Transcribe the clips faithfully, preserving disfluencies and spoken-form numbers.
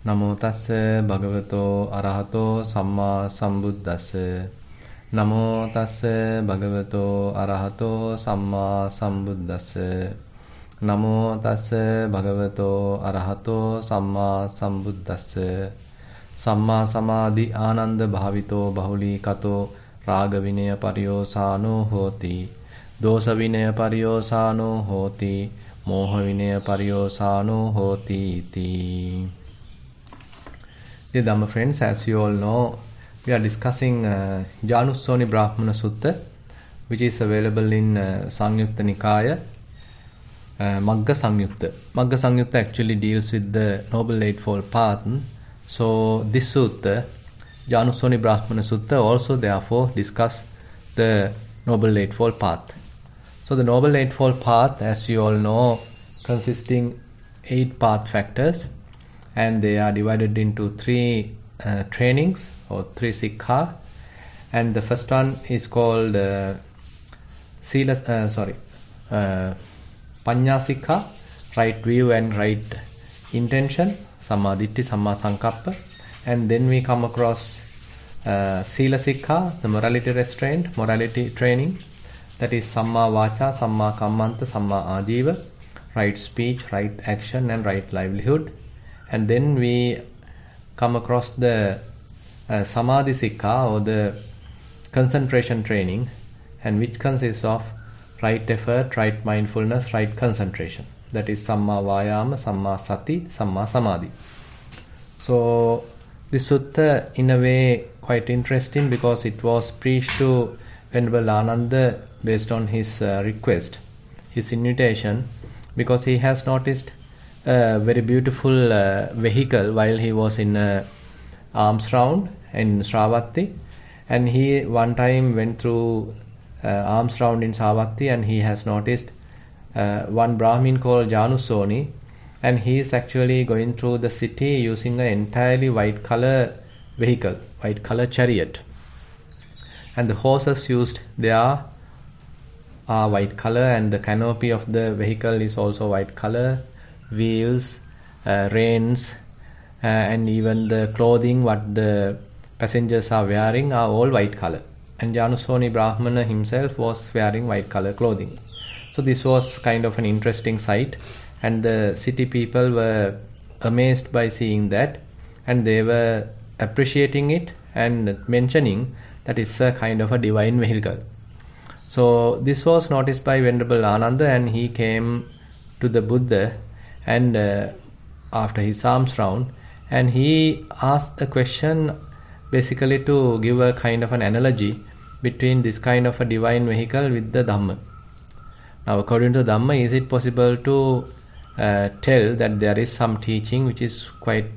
Namo tassa bhagavato arahato samma sambuddhassa. Namo tassa bhagavato arahato samma sambuddhassa. Namo tassa bhagavato arahato samma sambuddhassa. Samma samadhi ananda bhavito bahuli kato raga vinaya pariyosano hoti. Dosa vinaya pariyosano hoti. Moha vinaya pariyosano hoti iti. Dear Dhamma friends, as you all know, we are discussing uh, Janussoni Brahmana Sutta, which is available in uh, Samyutta Nikaya, uh, Magga Samyutta. Magga Samyutta actually deals with the Noble Eightfold Path. So this sutta, Janussoni Brahmana Sutta, also therefore discuss the Noble Eightfold Path. So the Noble Eightfold Path, as you all know, consisting eight path factors, and they are divided into three uh, trainings or three sikha. And the first one is called uh, sila, uh, sorry, uh, panya sikha, right view and right intention, samma ditti, samma sankappa. And then we come across uh, sila sikha, the morality restraint, morality training, that is samma vacha, samma kammanta, samma ajiva, right speech, right action and right livelihood. And then we come across the uh, samadhi sikha, or the concentration training, and which consists of right effort, right mindfulness, right concentration. That is samma vayama, samma sati, samma samadhi. So this sutta in a way quite interesting because it was preached to Venerable Ananda based on his uh, request, his invitation, because he has noticed a very beautiful uh, vehicle while he was in a alms round in Sravatti, and he one time went through uh, alms round in Savatthi, and he has noticed uh, one Brahmin called Janussoni, and he is actually going through the city using an entirely white color vehicle, white color chariot, and the horses used there are white color, and the canopy of the vehicle is also white color. Wheels, uh, reins, uh, and even the clothing what the passengers are wearing are all white color. And Janussoni Brahmana himself was wearing white color clothing. So this was kind of an interesting sight, and the city people were amazed by seeing that, and they were appreciating it and mentioning that it's a kind of a divine vehicle. So this was noticed by Venerable Ananda, and he came to the Buddha and uh, after his alms round, and he asked a question basically to give a kind of an analogy between this kind of a divine vehicle with the Dhamma. Now according to Dhamma, is it possible to uh, tell that there is some teaching which is quite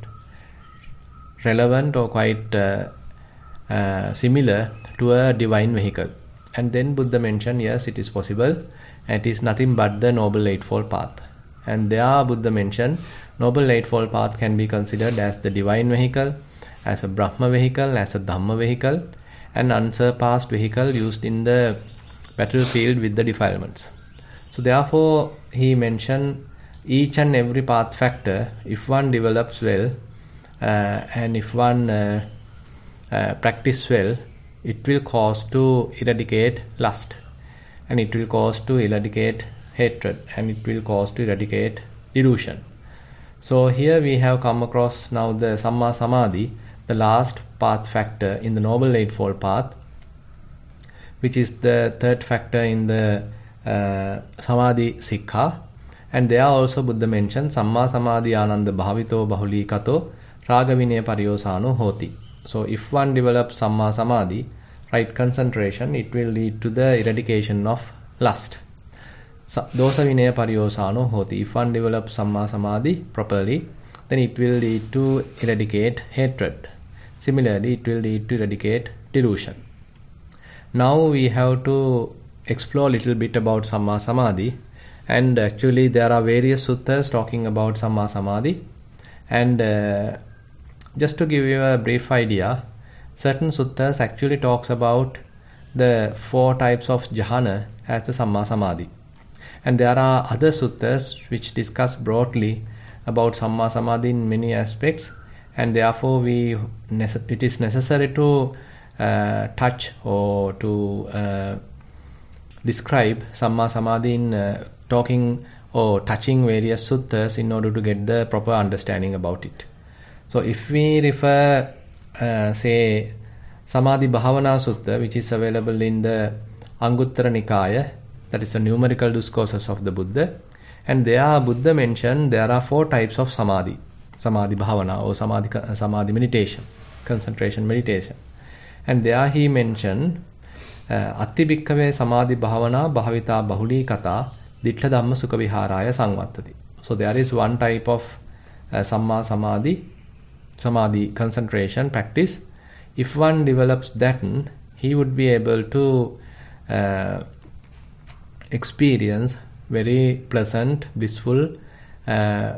relevant or quite uh, uh, similar to a divine vehicle? And then Buddha mentioned, yes, it is possible, and it is nothing but the Noble Eightfold Path. And there Buddha mentioned Noble Eightfold Path can be considered as the divine vehicle, as a Brahma vehicle, as a Dhamma vehicle, an unsurpassed vehicle used in the battlefield with the defilements. So therefore he mentioned each and every path factor, if one develops well uh, and if one uh, uh, practice well, it will cause to eradicate lust, and it will cause to eradicate hatred, and it will cause to eradicate delusion. So here we have come across now the Samma Samadhi, the last path factor in the Noble Eightfold Path, which is the third factor in the uh, Samadhi Sikha. And there also Buddha mentioned Samma Samadhi Ananda Bhavito Bahuli Kato Raga Vinaya Pariyosano Hoti. So if one develops Samma Samadhi, right concentration, it will lead to the eradication of lust. Dosa Vinaya Pariyosano Hoti. If one develops Samma Samadhi properly, then it will lead to eradicate hatred. Similarly, it will lead to eradicate delusion. Now we have to explore a little bit about Samma Samadhi, and actually there are various suttas talking about Samma Samadhi, and uh, just to give you a brief idea, certain suttas actually talks about the four types of jhana as the Samma Samadhi. And there are other suttas which discuss broadly about Samma Samadhi in many aspects, and therefore we it is necessary to uh, touch or to uh, describe Samma Samadhi in uh, talking or touching various suttas in order to get the proper understanding about it. So if we refer, uh, say, Samadhi Bhavana Sutta, which is available in the Anguttara Nikaya, that is the numerical discourses of the Buddha, and there Buddha mentioned there are four types of Samadhi. Samadhi Bhavana or Samadhi, Samadhi meditation, concentration meditation. And there he mentioned Atti Bhikkave Samadhi Bhavana Bhavita Bahuli Kata Dittha Dhamma Sukha Viharaya Sangvattati. So there is one type of uh, Samma Samadhi, Samadhi concentration practice. If one develops that, he would be able to uh, experience very pleasant, blissful uh,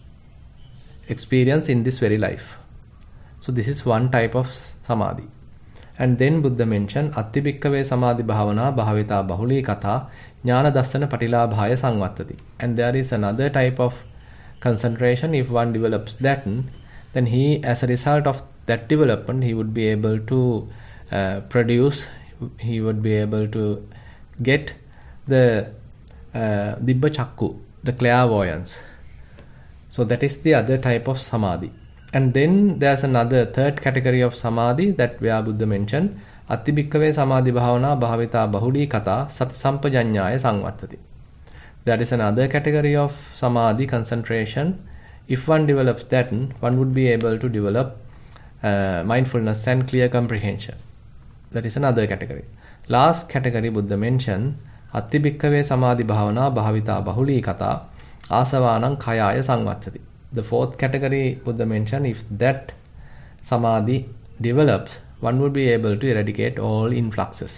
experience in this very life. So this is one type of Samadhi. And then Buddha mentioned Atti Bhikkave Samadhi Bhavana Bhavita Bahuli Kata Jnana Dassana Patilabhaya Sangvattati. And there is another type of concentration. If one develops that, then he, as a result of that development, he would be able to uh, produce, he would be able to get the uh, Dibba Chakku, the clairvoyance. So that is the other type of Samadhi. And then there's another third category of Samadhi that where Buddha mentioned Atti Bhikkave Samadhi Bhavana Bhavita Bahuli Kata Sat Sampajanyaya Sangvattati. That is another category of Samadhi concentration. If one develops that, one would be able to develop uh, mindfulness and clear comprehension. That is another category. Last category Buddha mentioned Atti Bhikkave Samadhi Bhavana Bhavita Bahuli Kata Asavanam Khayaya Sangvattati. The fourth category Buddha mentioned, if that Samadhi develops, one would be able to eradicate all influxes.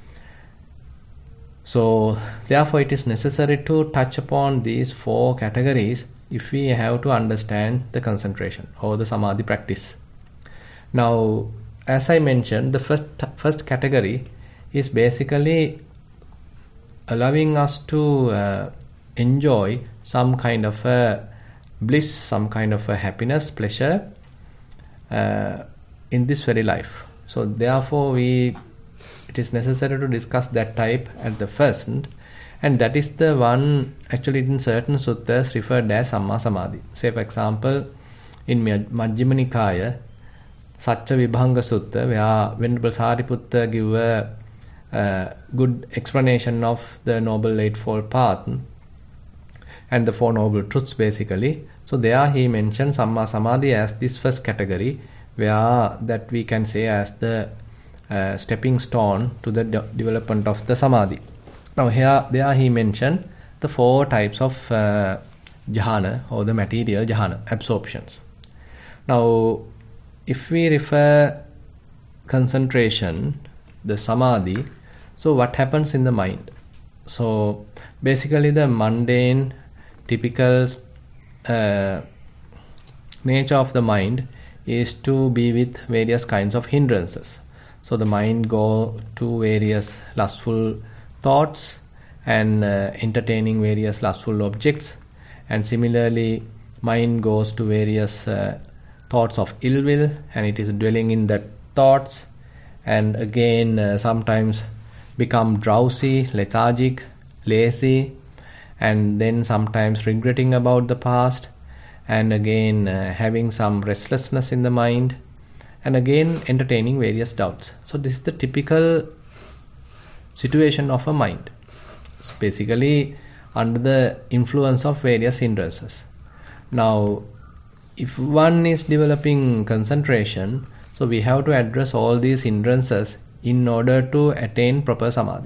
So therefore it is necessary to touch upon these four categories if we have to understand the concentration or the Samadhi practice. Now, as I mentioned, the first first category is basically allowing us to uh, enjoy some kind of a bliss, some kind of a happiness, pleasure uh, in this very life. So therefore we it is necessary to discuss that type at the first, and that is the one actually in certain suttas referred as Samma Samadhi. Say for example, in Majjhima Nikaya, Satcha Vibhanga Sutta, where Venerable Sariputta give a uh, good explanation of the Noble Eightfold Path and the Four Noble Truths basically. So there he mentioned Samma Samadhi as this first category, where that we can say as the uh, stepping stone to the de- development of the Samadhi. Now here, there he mentioned the four types of uh, jhana or the material jhana, absorptions. Now if we refer concentration, the Samadhi, so what happens in the mind? So basically the mundane, typical uh, nature of the mind is to be with various kinds of hindrances. So the mind go to various lustful thoughts and uh, entertaining various lustful objects, and similarly mind goes to various uh, thoughts of ill will, and it is dwelling in that thoughts, and again uh, sometimes become drowsy, lethargic, lazy, and then sometimes regretting about the past, and again uh, having some restlessness in the mind, and again entertaining various doubts. So this is the typical situation of a mind. So basically under the influence of various hindrances. Now if one is developing concentration, so we have to address all these hindrances in order to attain proper Samadhi.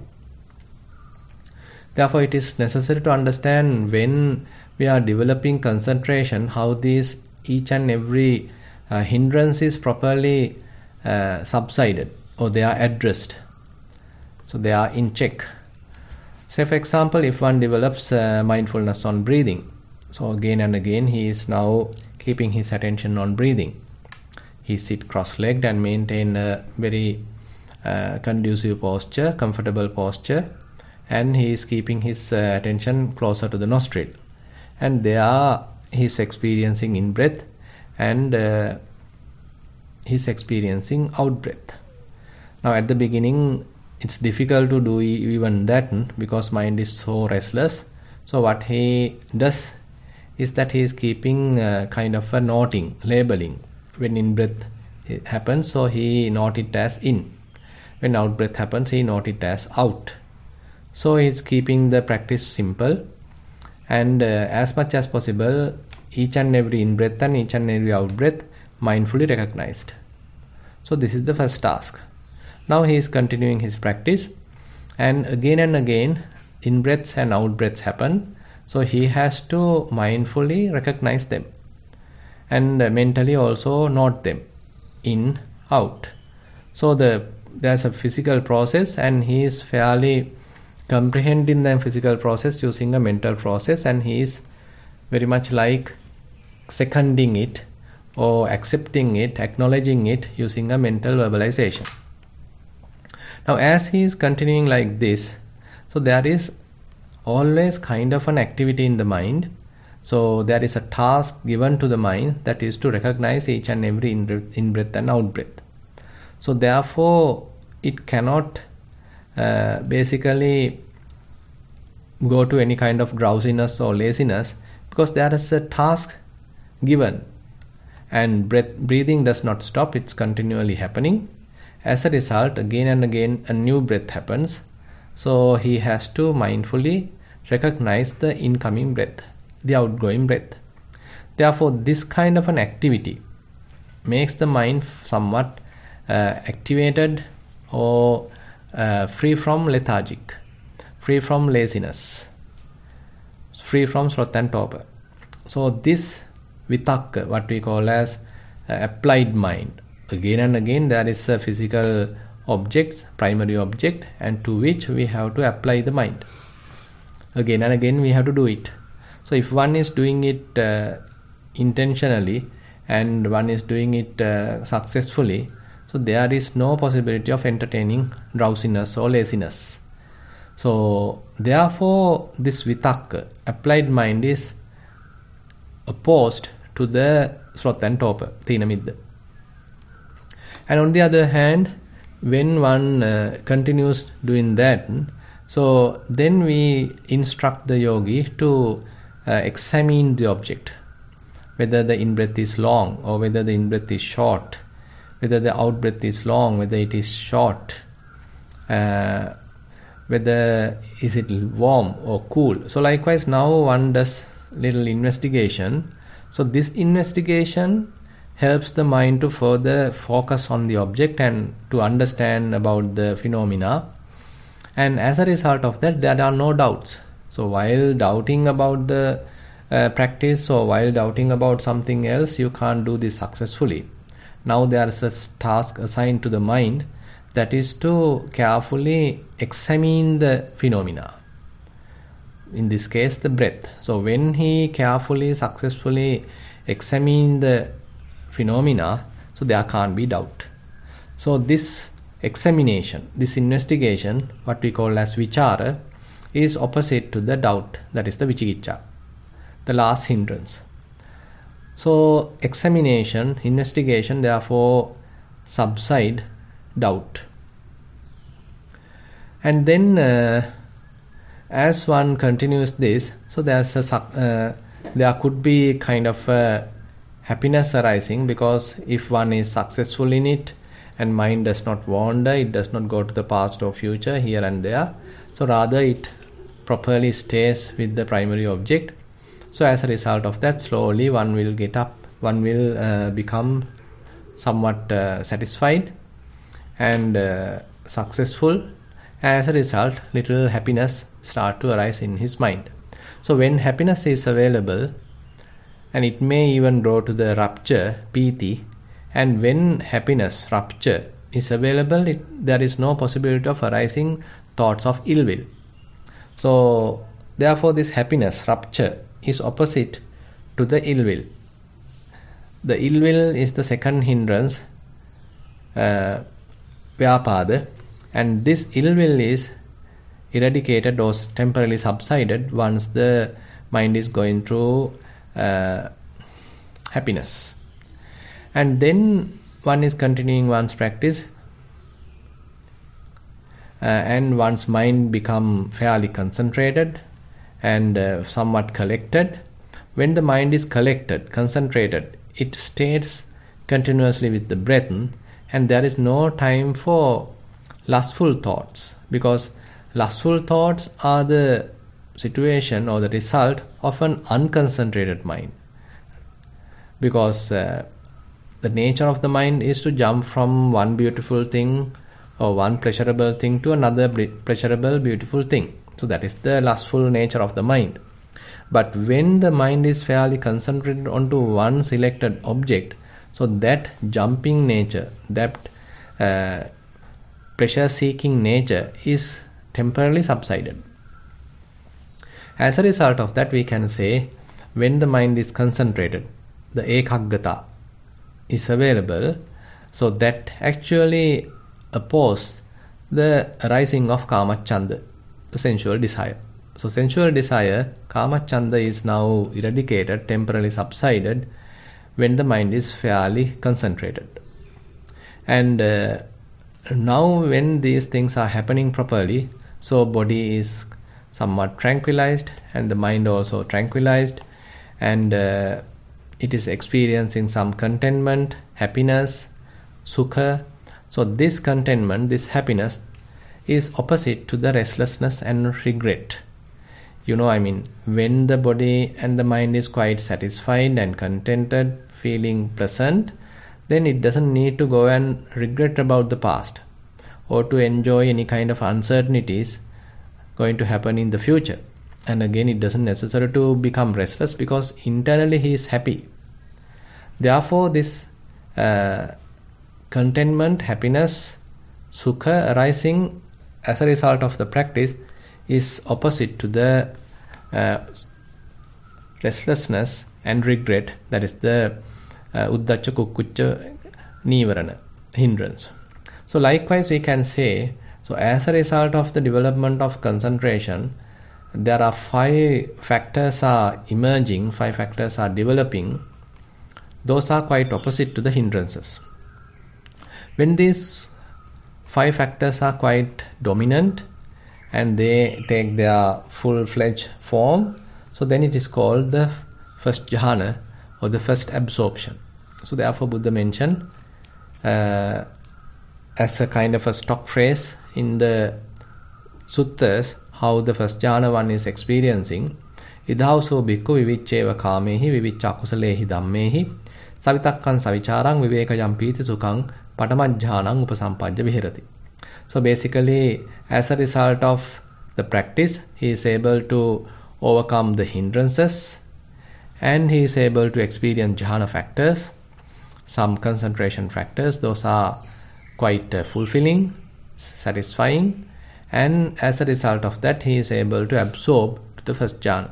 Therefore it is necessary to understand when we are developing concentration, how these each and every uh, hindrance is properly uh, subsided or they are addressed. So they are in check. Say for example, if one develops uh, mindfulness on breathing, so again and again he is now keeping his attention on breathing. He sit cross-legged and maintain a very uh, conducive posture, comfortable posture, and he is keeping his uh, attention closer to the nostril. And there he is experiencing in-breath and uh, he's experiencing out breath. Now at the beginning it's difficult to do even that because mind is so restless. So what he does is that he is keeping uh, kind of a noting, labeling. When in breath it happens, so he note it as in. When out breath happens, he note it as out. So he's keeping the practice simple, and uh, as much as possible, each and every in breath and each and every out breath mindfully recognized. So this is the first task. Now he is continuing his practice, and again and again in breaths and out breaths happen. So he has to mindfully recognize them and uh, mentally also note them in, out. So the there's a physical process, and he is fairly comprehending the physical process using a mental process, and he is very much like seconding it or accepting it, acknowledging it using a mental verbalization. Now as he is continuing like this, so there is always kind of an activity in the mind. So there is a task given to the mind, that is to recognize each and every in breath and out breath. So therefore it cannot uh, basically go to any kind of drowsiness or laziness, because there is a task given, and breath breathing does not stop, it's continually happening. As a result, again and again a new breath happens. So he has to mindfully recognize the incoming breath, the outgoing breath. Therefore this kind of an activity makes the mind somewhat uh, activated or uh, free from lethargic, free from laziness, free from sloth and torpor. So this vitakka, what we call as uh, applied mind, again and again there is a physical objects, primary object, and to which we have to apply the mind. Again and again we have to do it. So if one is doing it uh, intentionally and one is doing it uh, successfully, so there is no possibility of entertaining drowsiness or laziness. So therefore this vitakka, applied mind, is opposed to the sloth and torpor, thina middha. And on the other hand, when one uh, continues doing that, so then we instruct the yogi to uh, examine the object, whether the in-breath is long or whether the in-breath is short, whether the out-breath is long, whether it is short, uh, whether is it warm or cool. So likewise now one does little investigation. So this investigation helps the mind to further focus on the object and to understand about the phenomena, and as a result of that there are no doubts. So while doubting about the uh, practice or while doubting about something else, you can't do this successfully. Now there is a task assigned to the mind, that is to carefully examine the phenomena, in this case the breath. So when he carefully, successfully examines the phenomena, so there can't be doubt. So this examination, this investigation, what we call as vichara, is opposite to the doubt, that is the vichikicha, the last hindrance. So examination, investigation, therefore subside doubt. And then uh, as one continues this, so there's a uh, there could be kind of a happiness arising, because if one is successful in it and mind does not wander, it does not go to the past or future here and there, so rather it properly stays with the primary object. So as a result of that, slowly one will get up, one will uh, become somewhat uh, satisfied and uh, successful. As a result, little happiness start to arise in his mind. So when happiness is available, and it may even grow to the rapture, piti, and when happiness, rapture, is available, it, there is no possibility of arising thoughts of ill will. So therefore this happiness, rapture, is opposite to the ill will. The ill will is the second hindrance, uh, vyapada, and this ill will is eradicated or temporarily subsided once the mind is going through uh, happiness. And then one is continuing one's practice uh, and one's mind become fairly concentrated and uh, somewhat collected. When the mind is collected, concentrated, it stays continuously with the breath, and there is no time for lustful thoughts, because lustful thoughts are the situation or the result of an unconcentrated mind. Because uh, the nature of the mind is to jump from one beautiful thing or one pleasurable thing to another pleasurable, beautiful thing. So that is the lustful nature of the mind. But when the mind is fairly concentrated onto one selected object, so that jumping nature, that uh, pleasure-seeking nature is temporarily subsided. As a result of that, we can say when the mind is concentrated, the ekaggata is available, so that actually opposes the arising of kamachanda, the sensual desire. So sensual desire, kamachanda, is now eradicated, temporarily subsided when the mind is fairly concentrated. And uh, now when these things are happening properly, so body is somewhat tranquilized and the mind also tranquilized, and uh, it is experiencing some contentment, happiness, sukha. So this contentment, this happiness is opposite to the restlessness and regret. You know, I mean, when the body and the mind is quite satisfied and contented, feeling pleasant, then it doesn't need to go and regret about the past or to enjoy any kind of uncertainties going to happen in the future. And again, it doesn't necessary to become restless because internally he is happy. Therefore, this uh, contentment, happiness, sukha arising as a result of the practice is opposite to the uh, restlessness and regret, that is the uh, uddacha kukkucca nivarana, hindrance. So likewise we can say, so as a result of the development of concentration, there are five factors are emerging, five factors are developing. Those are quite opposite to the hindrances. When these five factors are quite dominant and they take their full-fledged form, so then it is called the first jhana or the first absorption. So therefore Buddha mentioned uh, as a kind of a stock phrase in the suttas how the first jhana one is experiencing. Idhauso bhikkhu viviccheva kamehi vivicchakusalehi dhammehi savitakkan savicharang vivekayam piti sukhang patamajjhanang upasampajja viherati. So basically, as a result of the practice, he is able to overcome the hindrances and he is able to experience jhana factors, some concentration factors. Those are quite uh, fulfilling, satisfying, and as a result of that, he is able to absorb the first jhana.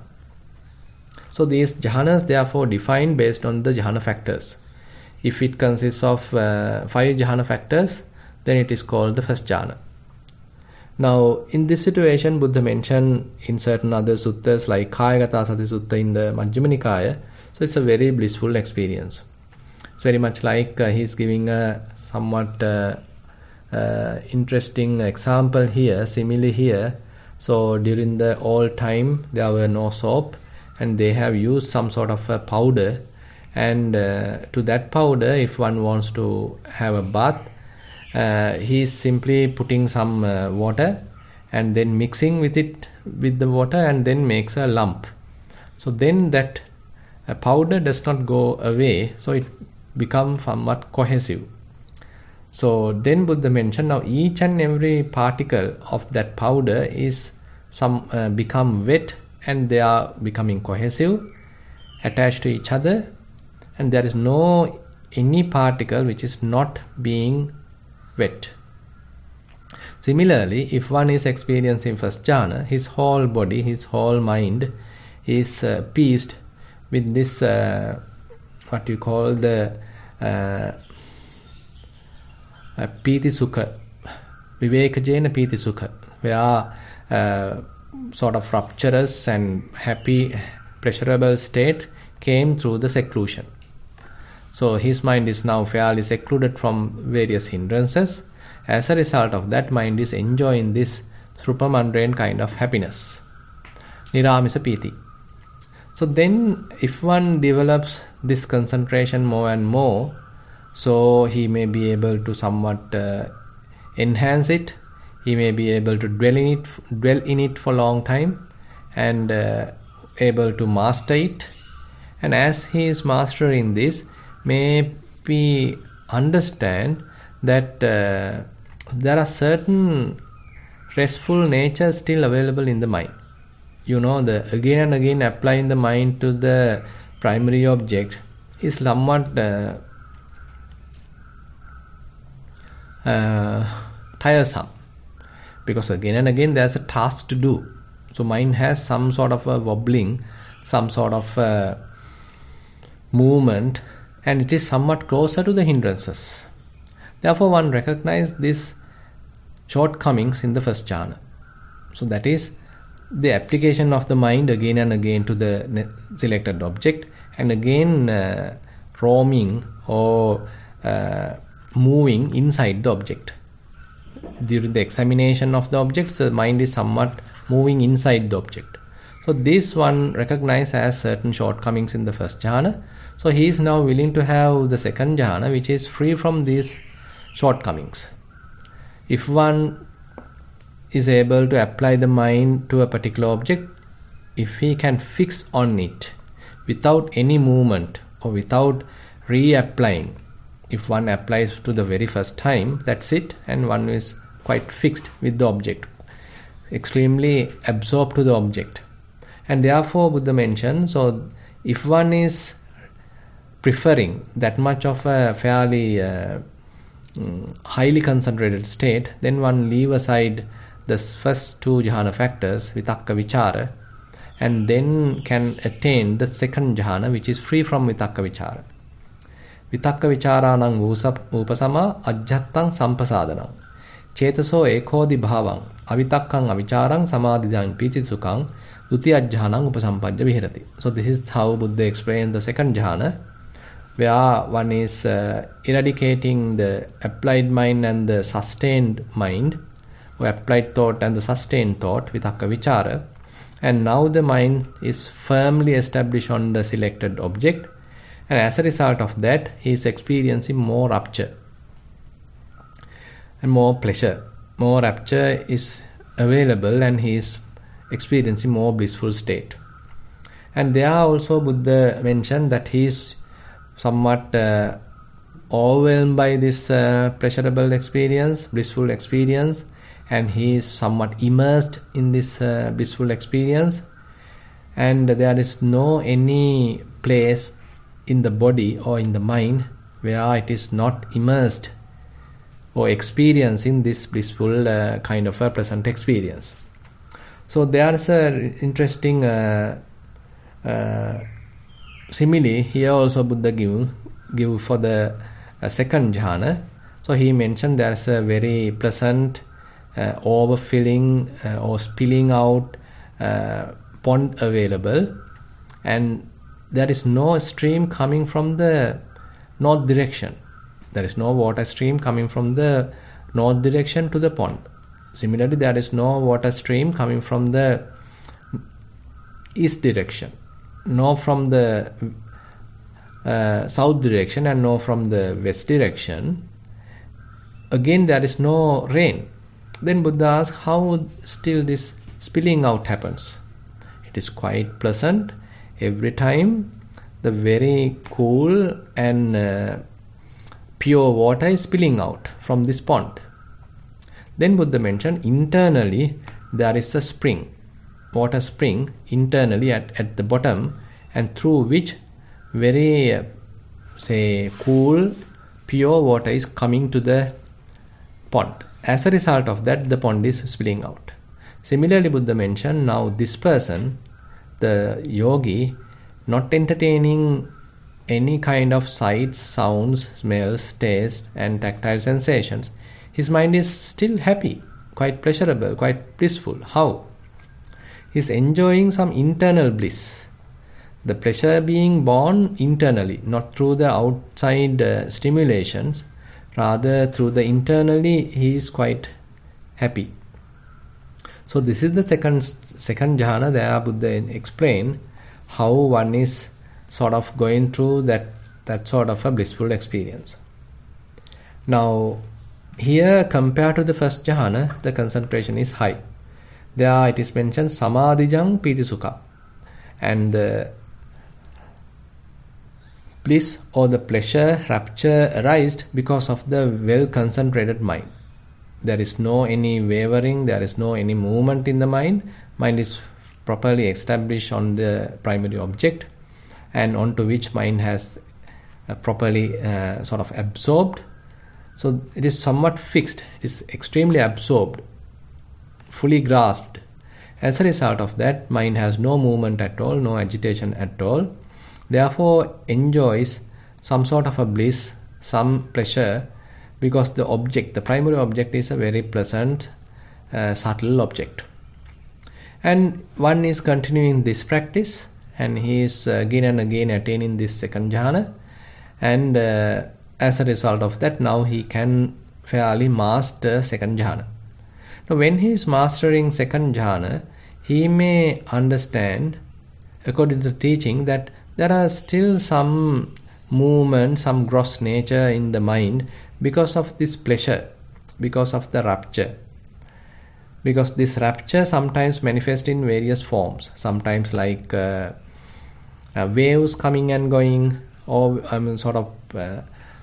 So these jhanas therefore defined based on the jhana factors. If it consists of uh, five jhana factors, then it is called the first jhana. Now, in this situation, Buddha mentioned in certain other suttas like Kayagata Sati Sutta in the Majjhima Nikaya. So it's a very blissful experience. It's very much like uh, he's giving a somewhat uh, uh, interesting example here, simile here. So during the old time, there were no soap and they have used some sort of a powder. And uh, to that powder, if one wants to have a bath, uh, he is simply putting some uh, water and then mixing with it with the water and then makes a lump. So then that uh, powder does not go away, so it becomes somewhat cohesive. So then Buddha mentioned, now each and every particle of that powder is some uh, become wet and they are becoming cohesive, attached to each other. And there is no any particle which is not being wet. Similarly, if one is experiencing first jhana, his whole body, his whole mind is uh, pieced with this uh, what you call the uh, uh, piti sukha, vivekajena piti sukha, where uh, sort of rapturous and happy, pleasurable state came through the seclusion. So his mind is now fairly secluded from various hindrances. As a result of that, mind is enjoying this supramundane kind of happiness, Niramisa Piti. So then if one develops this concentration more and more, so he may be able to somewhat uh, enhance it. He may be able to dwell in it, dwell in it for a long time, and uh, able to master it. And as he is mastering this, may we understand that uh, there are certain restful natures still available in the mind. You know, the again and again applying the mind to the primary object is somewhat uh, uh, tiresome, because again and again there's a task to do. So mind has some sort of a wobbling, some sort of uh, movement, and it is somewhat closer to the hindrances. Therefore one recognizes these shortcomings in the first jhana. So that is the application of the mind again and again to the selected object, and again uh, roaming or uh, moving inside the object. During the examination of the objects, the mind is somewhat moving inside the object. So this one recognized as certain shortcomings in the first jhana. So he is now willing to have the second jhana, which is free from these shortcomings. If one is able to apply the mind to a particular object, if he can fix on it without any movement or without reapplying, if one applies to the very first time, that's it, and one is quite fixed with the object, extremely absorbed to the object. And therefore Buddha mentioned, so if one is preferring that much of a fairly uh, highly concentrated state, then one leave aside the first two jhana factors, vitakka vichara, and then can attain the second jhana, which is free from vitakka vichara. Vitakka vicharanang upasama ajjattang sampasadanam chetaso ekodi bhavang avitakkang avicharang samadhidang picitsukang dutiyajjanang upasampajja viherati. So this is how Buddha explained the second jhana, where one is uh, eradicating the applied mind and the sustained mind, or applied thought and the sustained thought, vitakka vichara, and now the mind is firmly established on the selected object, and as a result of that he is experiencing more rapture and more pleasure. More rapture is available and he is experiencing more blissful state. And there also Buddha mentioned that he is somewhat uh, overwhelmed by this uh, pleasurable experience, blissful experience, and he is somewhat immersed in this uh, blissful experience, and there is no any place in the body or in the mind where it is not immersed or experiencing this blissful uh, kind of a pleasant experience. So there is a interesting uh, uh, simile here also Buddha give, give for the uh, second jhana. So he mentioned there is a very pleasant uh, overfilling uh, or spilling out uh, pond available, and there is no stream coming from the north direction. There is no water stream coming from the north direction to the pond. Similarly, there is no water stream coming from the east direction, nor from the uh, south direction, and nor from the west direction. Again, there is no rain. Then Buddha asks how still this spilling out happens. It is quite pleasant. Every time the very cool and uh, pure water is spilling out from this pond. Then Buddha mentioned internally there is a spring, water spring internally at, at the bottom, and through which very uh, say cool pure water is coming to the pond. As a result of that, the pond is spilling out. Similarly, Buddha mentioned now this person, the yogi, not entertaining any kind of sights, sounds, smells, taste and tactile sensations, his mind is still happy, quite pleasurable, quite blissful. How? He is enjoying some internal bliss. The pleasure being born internally, not through the outside uh, stimulations, rather through the internally he is quite happy. So this is the second second jhana. There Buddha explained how one is sort of going through that, that sort of a blissful experience. Now here compared to the first jhana, the concentration is high. There it is mentioned samadhijang piti sukha, and the bliss or the pleasure, rapture arised because of the well concentrated mind. There is no any wavering, there is no any movement in the mind. Mind is properly established on the primary object, and onto which mind has uh, properly uh, sort of absorbed. So it is somewhat fixed, it is extremely absorbed, fully grasped. As a result of that, mind has no movement at all, no agitation at all. Therefore enjoys some sort of a bliss, some pleasure, because the object, the primary object, is a very pleasant, uh, subtle object. And one is continuing this practice, and he is uh, again and again attaining this second jhana, and uh, as a result of that, now he can fairly master second jhana. Now when he is mastering second jhana, he may understand, according to the teaching, that there are still some movement, some gross nature in the mind because of this pleasure, because of the rapture. Because this rapture sometimes manifests in various forms, sometimes like uh, uh, waves coming and going, or I mean sort of uh,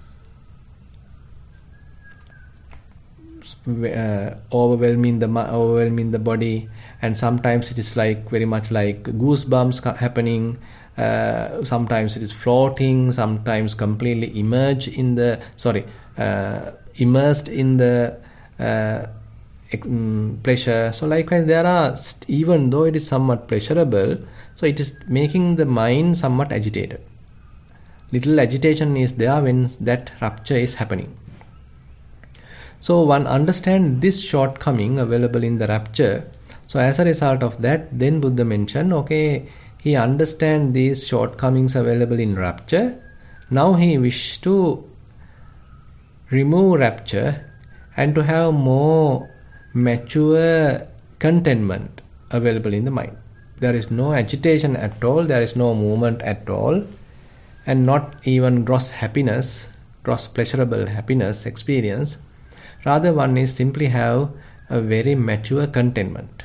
uh, overwhelming the overwhelming the body, and sometimes it is like very much like goosebumps happening. Uh, sometimes it is floating, sometimes completely immersed in the sorry uh, immersed in the uh, um, pleasure. So likewise there are, even though it is somewhat pleasurable, so it is making the mind somewhat agitated. Little agitation is there when that rapture is happening. So one understands this shortcoming available in the rapture. So as a result of that, then Buddha mentioned, okay, he understands these shortcomings available in rapture. Now he wishes to remove rapture and to have more mature contentment available in the mind. There is no agitation at all, there is no movement at all, and not even gross happiness, gross pleasurable happiness experience. Rather, one is simply have a very mature contentment.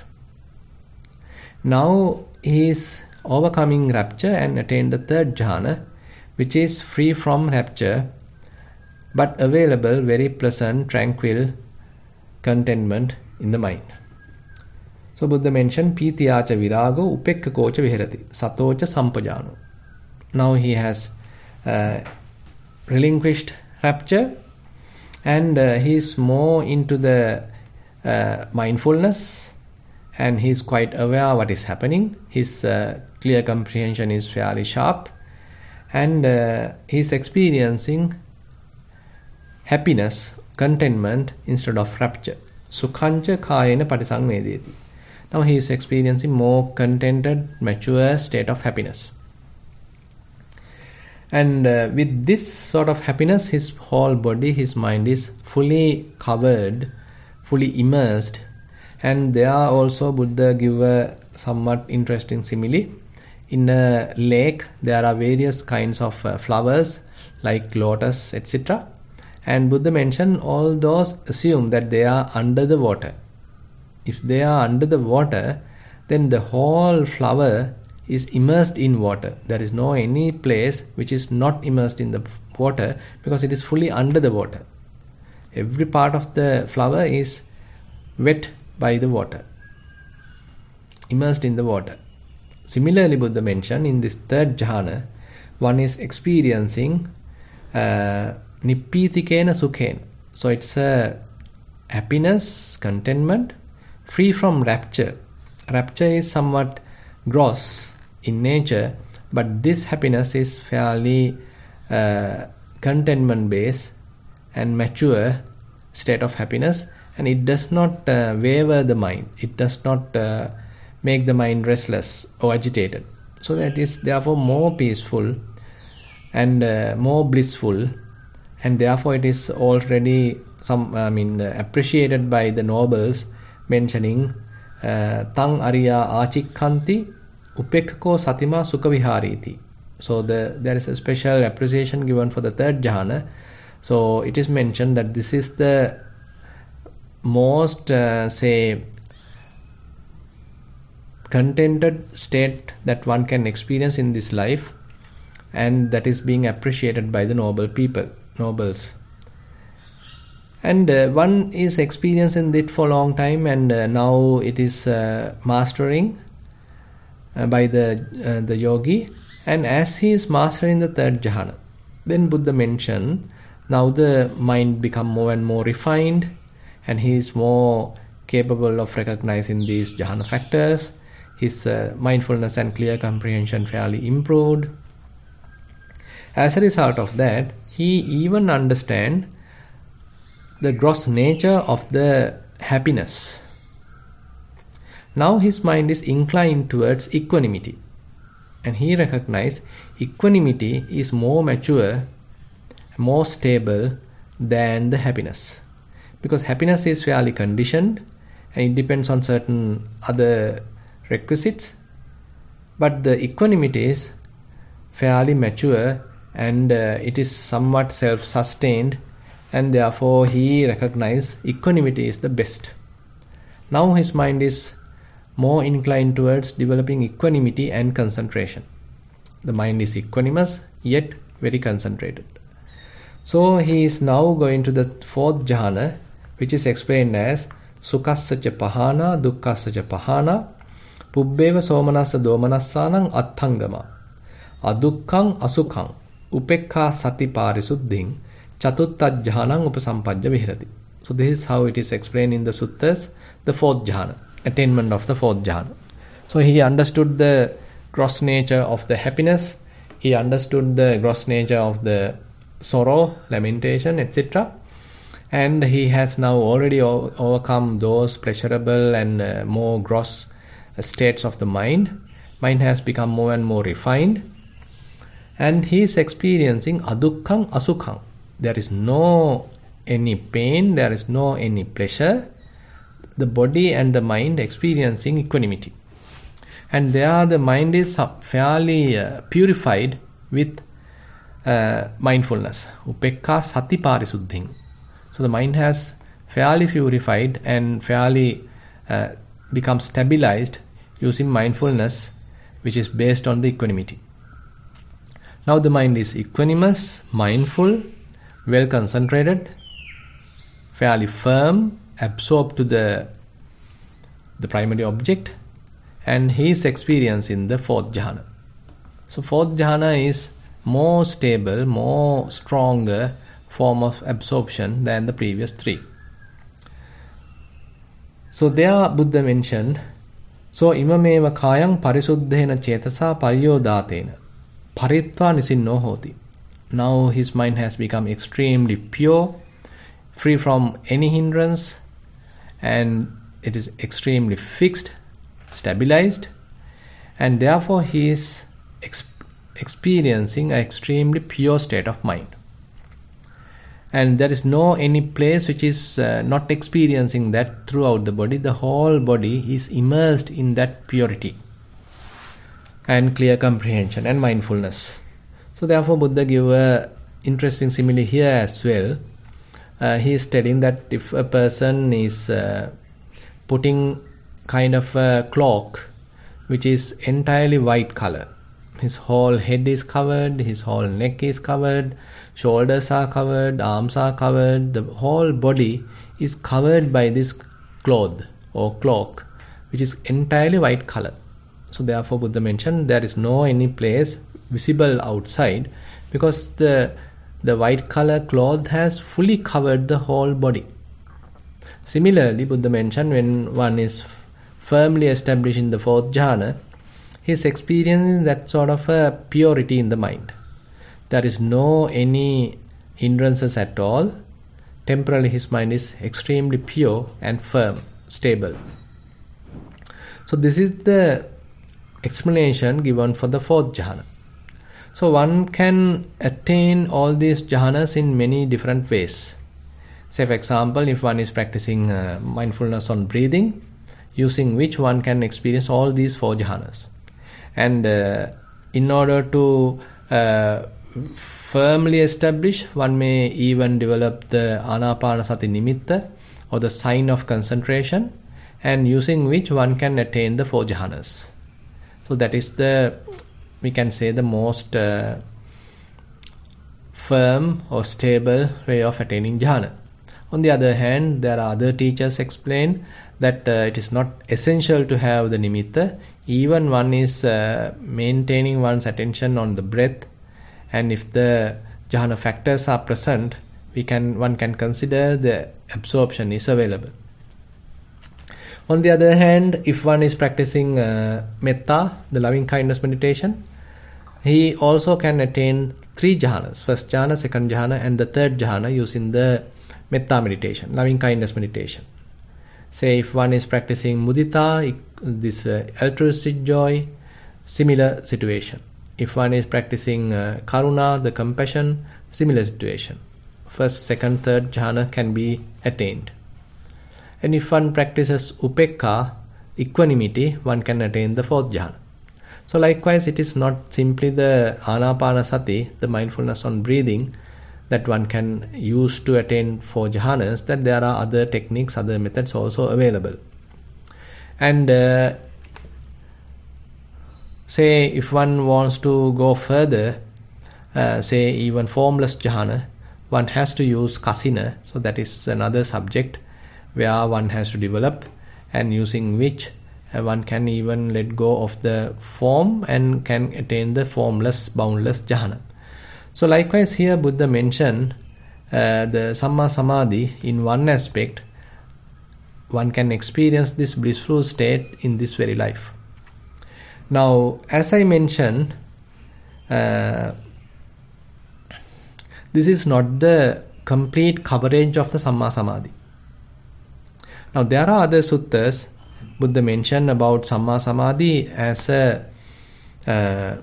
Now he is overcoming rapture and attain the third jhana, which is free from rapture but available very pleasant, tranquil contentment in the mind. So Buddha mentioned Pitiyacha virago upekkakocha viharati satocha sampajano. Now he has uh, relinquished rapture, and uh, he is more into the uh, mindfulness, and he is quite aware what is happening. His uh, clear comprehension is fairly sharp, and uh, he is experiencing happiness, contentment instead of rapture. Sukhancha kayena patisangvedeti. Now he is experiencing more contented, mature state of happiness. And uh, with this sort of happiness, his whole body, his mind is fully covered, fully immersed. And there also Buddha give a somewhat interesting simile. In a lake, there are various kinds of uh, flowers like lotus, et cetera. And Buddha mentioned all those assume that they are under the water. If they are under the water, then the whole flower is immersed in water. There is no any place which is not immersed in the water, because it is fully under the water. Every part of the flower is wet by the water, immersed in the water. Similarly, Buddha mentioned in this third jhana, one is experiencing uh, nippitikena sukhena. So it's a happiness, contentment, free from rapture. Rapture is somewhat gross in nature, but this happiness is fairly uh, contentment based and mature state of happiness, and it does not uh, waver the mind. It does not uh, make the mind restless or agitated. So that is therefore more peaceful and uh, more blissful, and therefore it is already some I mean uh, appreciated by the nobles, mentioning tang ariya achikkanti upekkako satima sukha vihariti. So the there is a special appreciation given for the third jhana. So it is mentioned that this is the most uh, say contented state that one can experience in this life, and that is being appreciated by the noble people, nobles. And uh, one is experiencing it for a long time, and uh, now it is uh, mastering uh, by the uh, the yogi. And as he is mastering the third jhana, then Buddha mentioned, now the mind become more and more refined, and he is more capable of recognizing these jhana factors. His uh, mindfulness and clear comprehension fairly improved. As a result of that, he even understand the gross nature of the happiness. Now his mind is inclined towards equanimity, and he recognizes equanimity is more mature, more stable than the happiness, because happiness is fairly conditioned and it depends on certain other requisites, but the equanimity is fairly mature and uh, it is somewhat self-sustained, and therefore he recognizes equanimity is the best. Now his mind is more inclined towards developing equanimity and concentration. The mind is equanimous yet very concentrated. So he is now going to the fourth jhana, which is explained as Sukassaca pahana, dukkassaca pahana, pubbeva somanassa domanassanang attangama, adukkang asukkang, upekka sati parisuddhing, chatuttat jhanang upasampajja vihirati. So this is how it is explained in the suttas, the fourth jhana, attainment of the fourth jhana. So he understood the gross nature of the happiness, he understood the gross nature of the sorrow, lamentation, et cetera. And he has now already o- overcome those pleasurable and uh, more gross uh, states of the mind. Mind has become more and more refined, and he is experiencing adukkang asukkang. There is no any pain, there is no any pleasure. The body and the mind experiencing equanimity, and there the mind is fairly uh, purified with uh, mindfulness. Upekka sati parisuddhing. So the mind has fairly purified and fairly uh, become stabilized using mindfulness, which is based on the equanimity. Now the mind is equanimous, mindful, well concentrated, fairly firm, absorbed to the the primary object, and he is experiencing the fourth jhana. So fourth jhana is more stable, more stronger form of absorption than the previous three. So there Buddha mentioned, so imameva kayang parisuddhena cetasa pariyodatena paritva nisinno hoti. Now his mind has become extremely pure, free from any hindrance, and it is extremely fixed, stabilized, and therefore he is ex- experiencing an extremely pure state of mind. And there is no any place which is uh, not experiencing that throughout the body. The whole body is immersed in that purity and clear comprehension and mindfulness. So therefore Buddha gave a interesting simile here as well. Uh, he is stating that if a person is uh, putting kind of a cloak which is entirely white color, his whole head is covered, his whole neck is covered, shoulders are covered, arms are covered, the whole body is covered by this cloth or cloak which is entirely white color. So therefore Buddha mentioned there is no any place visible outside, because the the white color cloth has fully covered the whole body. Similarly, Buddha mentioned when one is firmly established in the fourth jhana, he is experiencing that sort of a purity in the mind. There is no any hindrances at all. Temporarily his mind is extremely pure and firm, stable. So this is the explanation given for the fourth jhana. So one can attain all these jhanas in many different ways. Say for example, if one is practicing uh, mindfulness on breathing, using which one can experience all these four jhanas. And uh, in order to uh, firmly establish, one may even develop the anapanasati nimitta, or the sign of concentration, and using which one can attain the four jhanas. So that is the, we can say, the most uh, firm or stable way of attaining jhana. On the other hand, there are other teachers explain that uh, it is not essential to have the nimitta. Even one is uh, maintaining one's attention on the breath, and if the jhana factors are present, we can one can consider the absorption is available. On the other hand, if one is practicing uh, metta, the loving kindness meditation, he also can attain three jhanas: first jhana, second jhana, and the third jhana using the metta meditation, loving kindness meditation. Say if one is practicing mudita, this uh, altruistic joy, similar situation. If one is practicing uh, karuna, the compassion, similar situation. First, second, third jhana can be attained. And if one practices upekka, equanimity, one can attain the fourth jhana. So likewise, it is not simply the anapanasati, the mindfulness on breathing, that one can use to attain four jhanas, that there are other techniques, other methods also available. And uh, say if one wants to go further, uh, say even formless jhana, one has to use kasina. So that is another subject where one has to develop, and using which uh, one can even let go of the form and can attain the formless, boundless jhana. So likewise here Buddha mentioned uh, the Samma Samadhi in one aspect. One can experience this blissful state in this very life. Now, as I mentioned, uh, this is not the complete coverage of the Samma Samadhi. Now, there are other suttas Buddha mentioned about Samma Samadhi as a uh,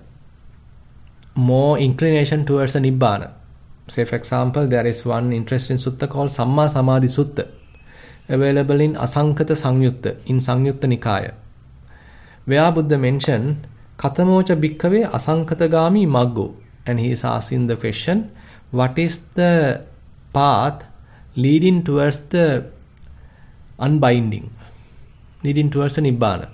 more inclination towards a Nibbana. Say for example, there is one interesting sutta called Samma Samadhi Sutta, available in Asankata Sangyutta, in Sangyutta Nikaya, where Buddha mentioned Katamocha Bhikkave Asankatagami Maggo, and he is asking the question, what is the path leading towards the unbinding, leading towards the Nibbana?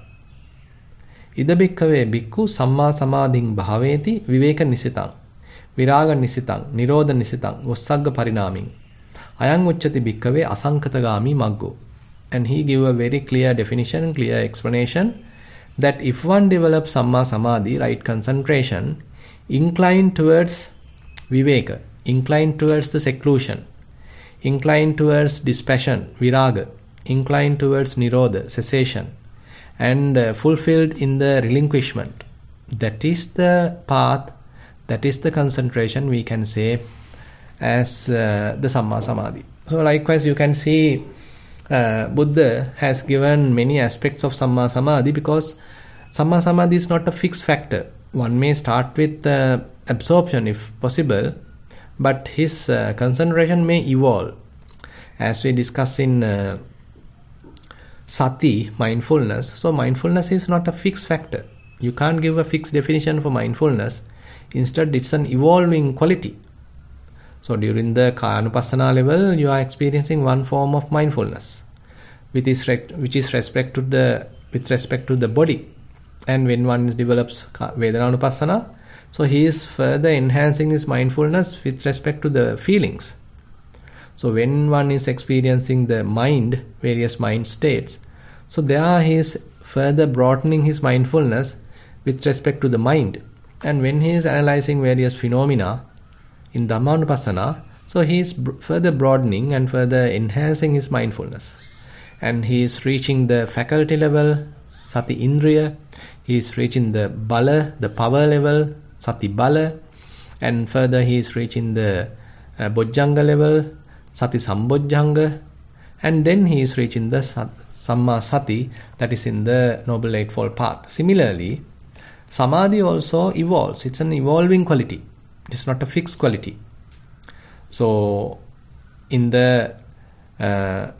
Ida bhikkave bhikkhu samma samadhin bhaveti viveka nisitang, viraga nisitang, nirodha nisitang, vossagga parinaming, ayang uchchati bhikkave asankatagami maggo. And he gave a very clear definition, clear explanation, that if one develops samma samadhi, right concentration, inclined towards viveka, inclined towards the seclusion, inclined towards dispassion, viraga, inclined towards nirodha, cessation, and uh, fulfilled in the relinquishment, that is the path, that is the concentration we can say as uh, the Samma Samadhi. So likewise you can see uh, Buddha has given many aspects of Samma Samadhi, because Samma Samadhi is not a fixed factor. One may start with uh, absorption if possible, but his uh, concentration may evolve. As we discuss in uh, Sati, mindfulness. So mindfulness is not a fixed factor. You can't give a fixed definition for mindfulness. Instead, it's an evolving quality. So during the Kayanupassana level, you are experiencing one form of mindfulness, which is which is respect to the with respect to the body. And when one develops Vedananupassana, so he is further enhancing his mindfulness with respect to the feelings. So when one is experiencing the mind, various mind states, so there he is further broadening his mindfulness with respect to the mind. And when he is analyzing various phenomena in Dhammanupassana, so he is br- further broadening and further enhancing his mindfulness. And he is reaching the faculty level, Sati Indriya. He is reaching the Bala, the power level, Sati Bala. And further he is reaching the uh, Bojjhanga level, Sati Sambojjhanga, and then he is reaching the Sat, Samma Sati, that is in the Noble Eightfold Path. Similarly, Samadhi also evolves. It's an evolving quality. It's not a fixed quality. So, in the uh,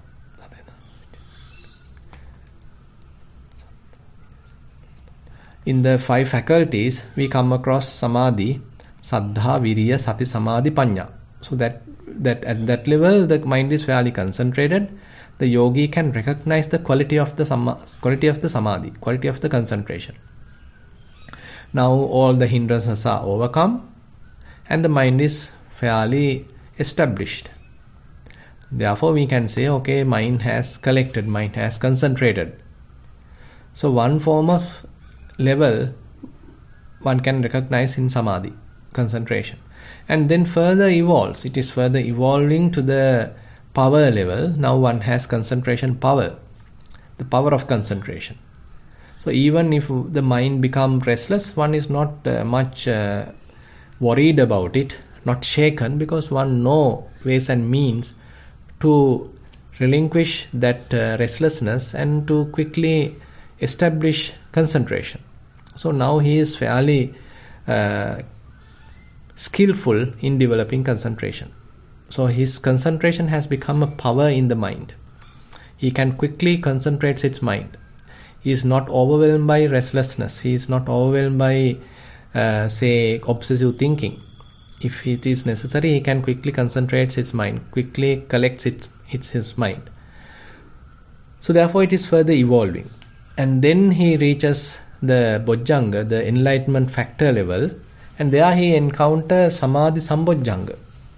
in the five faculties, we come across Samadhi, Saddha, Viriya, Sati, Samadhi, Panya. So that that at that level, the mind is fairly concentrated. The yogi can recognize the quality of the sama, quality of the Samadhi, quality of the concentration. Now all the hindrances are overcome, and the mind is fairly established. Therefore, we can say, okay, mind has collected, mind has concentrated. So one form of level one can recognize in Samadhi, concentration. And then further evolves. It is further evolving to the power level. Now one has concentration power, the power of concentration. So even if the mind becomes restless, one is not uh, much uh, worried about it, not shaken, because one knows ways and means to relinquish that uh, restlessness and to quickly establish concentration. So now he is fairly uh, skillful in developing concentration. So his concentration has become a power in the mind. He can quickly concentrate his mind. He is not overwhelmed by restlessness. He is not overwhelmed by, uh, say, obsessive thinking. If it is necessary, he can quickly concentrate his mind, quickly collects it, his, his mind. So therefore it is further evolving. And then he reaches the Bojjhanga, the enlightenment factor level, and there he encounters Samadhi Sambojjhanga.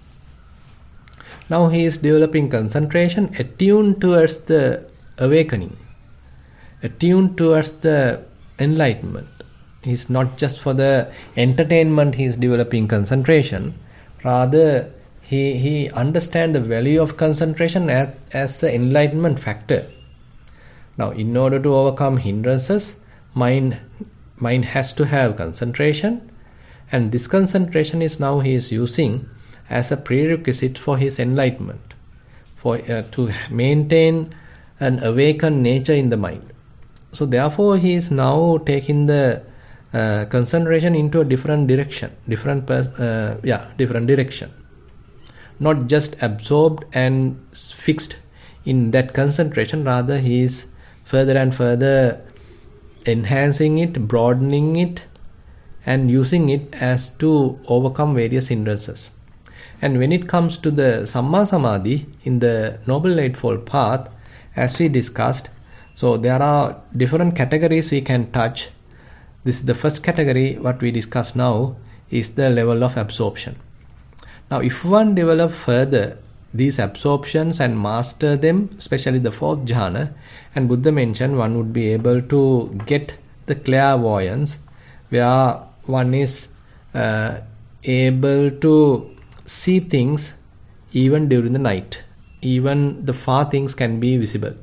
Now he is developing concentration attuned towards the awakening, attuned towards the enlightenment. He is not just for the entertainment he is developing concentration, rather he, he understands the value of concentration as, as the enlightenment factor. Now in order to overcome hindrances, mind, mind has to have concentration, and this concentration is now he is using as a prerequisite for his enlightenment, for uh, to maintain an awakened nature in the mind. So therefore he is now taking the uh, concentration into a different direction, different uh, yeah, different direction. Not just absorbed and fixed in that concentration, rather he is further and further enhancing it, broadening it, and using it as to overcome various hindrances. And when it comes to the Samma Samadhi in the Noble Eightfold Path, as we discussed, so there are different categories we can touch. This is the first category, what we discuss now, is the level of absorption. Now if one develop further these absorptions and master them, especially the fourth jhana, and Buddha mentioned one would be able to get the clairvoyance, where one is uh, able to see things even during the night. Even the far things can be visible.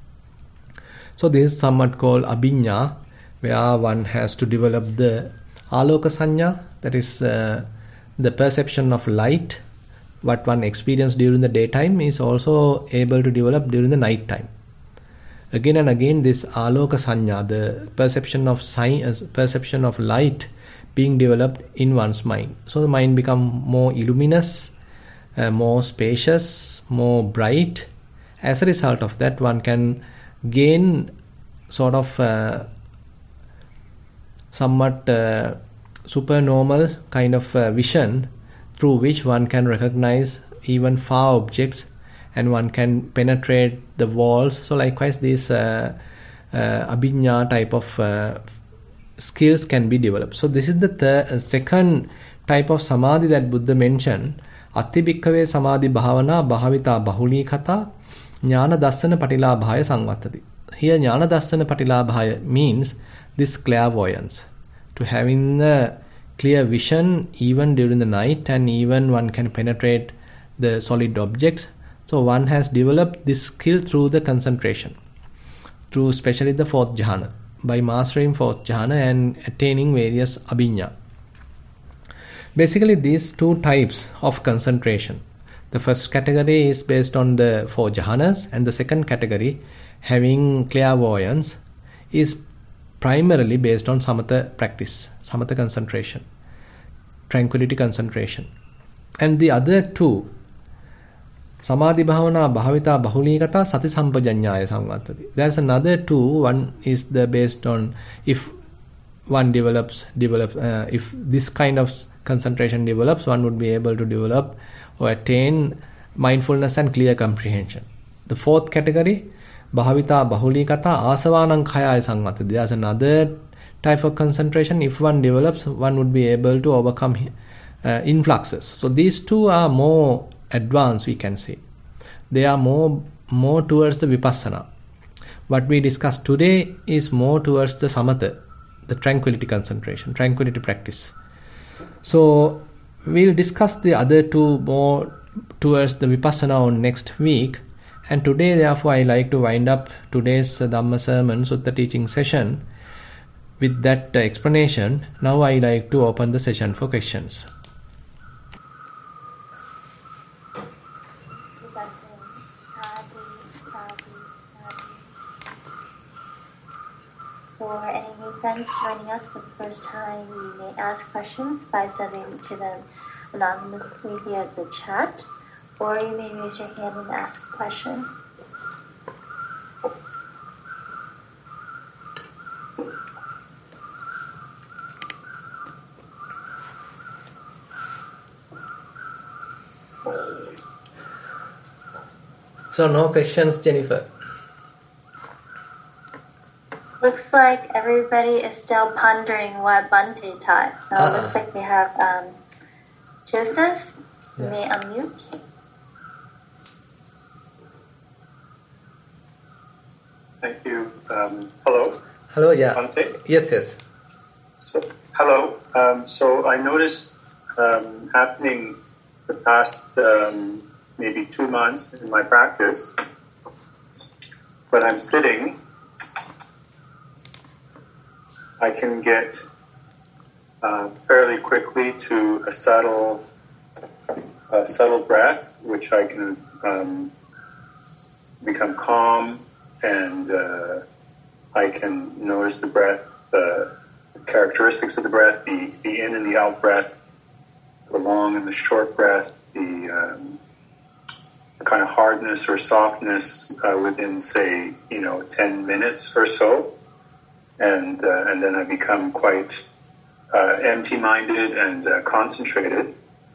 So this is somewhat called abhinya, where one has to develop the aloka sanya, that is uh, the perception of light. What one experiences during the daytime is also able to develop during the night time. Again and again, this aloka sanya, the perception of science, perception of light, being developed in one's mind. So the mind becomes more luminous, uh, more spacious, more bright. As a result of that, one can gain sort of uh, somewhat uh, supernormal kind of uh, vision, through which one can recognize even far objects, and one can penetrate the walls. So likewise, this uh, uh, abhinya type of uh, skills can be developed. So this is the third, uh, second type of samadhi that Buddha mentioned. Atti bhikkhave samadhi bhavana bhavita bahulikata jnana dassana patilabhaya samvattati. Here jnana dassana patilabhaya means this clairvoyance, to having the clear vision even during the night, and even one can penetrate the solid objects. So one has developed this skill through the concentration, through especially the fourth jhana, by mastering fourth jhana and attaining various abhinya. Basically these two types of concentration. The first category is based on the four jhanas, and the second category, having clairvoyance, is primarily based on samatha practice, samatha concentration, tranquility concentration. And the other two, samadhi bhavana, bhavita, bahulikata, sati sampajanyaya samvatati. There's another two. One is the based on if one develops, develops uh, if this kind of concentration develops, one would be able to develop or attain mindfulness and clear comprehension. The fourth category, bhavita, bahulikata, asavanang khayaya samvatati. There's another type of concentration. If one develops, one would be able to overcome uh, influxes. So these two are more advanced, we can say. They are more more towards the vipassana. What we discussed today is more towards the samatha, the tranquility concentration, tranquility practice. So we'll discuss the other two more towards the vipassana on next week. And today, therefore, I like to wind up today's Dhamma sermon, Sutta teaching session with that uh, explanation. Now I like to open the session for questions. For any new friends joining us for the first time, you may ask questions by sending to them anonymously via the chat, or you may raise your hand and ask a question. So no questions, Jennifer. Looks like everybody is still pondering what Bhante taught. So Uh-uh. it looks like we have um, Joseph. You Yeah. may unmute. Thank you. Um, hello. Hello, yeah. Bhante? Yes, yes. So, hello. Um, so I noticed um, happening the past um, maybe two months in my practice, when I'm sitting, I can get uh, fairly quickly to a subtle, a subtle breath, which I can um, become calm, and uh, I can notice the breath, the characteristics of the breath, the, the in and the out breath, the long and the short breath, the um, kind of hardness or softness uh, within, say, you know, ten minutes or so. And uh, and then I become quite uh, empty-minded and uh, concentrated.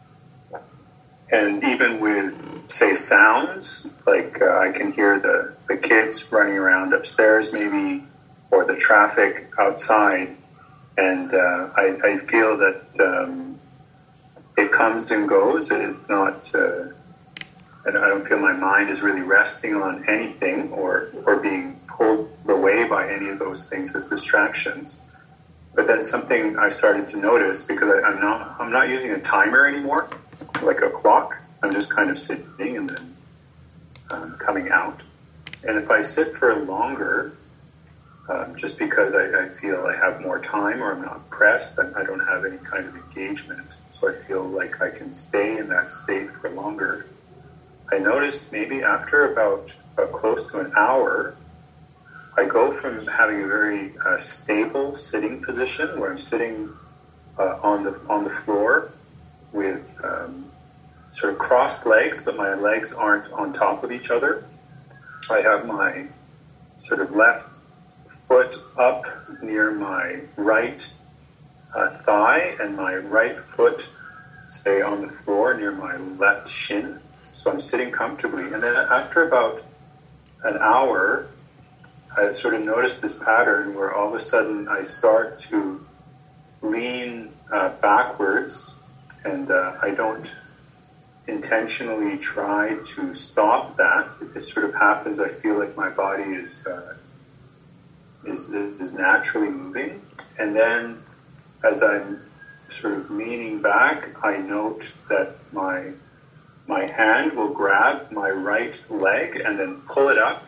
And even with, say, sounds, like uh, I can hear the, the kids running around upstairs maybe, or the traffic outside, and uh, I, I feel that um, it comes and goes. It's not, uh, I don't feel my mind is really resting on anything or, or being pulled away by any of those things as distractions. But that's something I started to notice, because I, I'm not I'm not using a timer anymore, like a clock. I'm just kind of sitting and then um, coming out. And if I sit for longer, um, just because I, I feel I have more time or I'm not pressed, I, I don't have any kind of engagement, so I feel like I can stay in that state for longer. I noticed maybe after about uh, close to an hour, I go from having a very uh, stable sitting position, where I'm sitting uh, on the on the floor with um, sort of crossed legs, but my legs aren't on top of each other. I have my sort of left foot up near my right uh, thigh, and my right foot, say, on the floor near my left shin. So I'm sitting comfortably. And then after about an hour, I sort of noticed this pattern where all of a sudden I start to lean uh, backwards, and uh, I don't intentionally try to stop that. It sort of happens. I feel like my body is uh, is, is naturally moving. And then as I'm sort of leaning back, I note that my my hand will grab my right leg and then pull it up,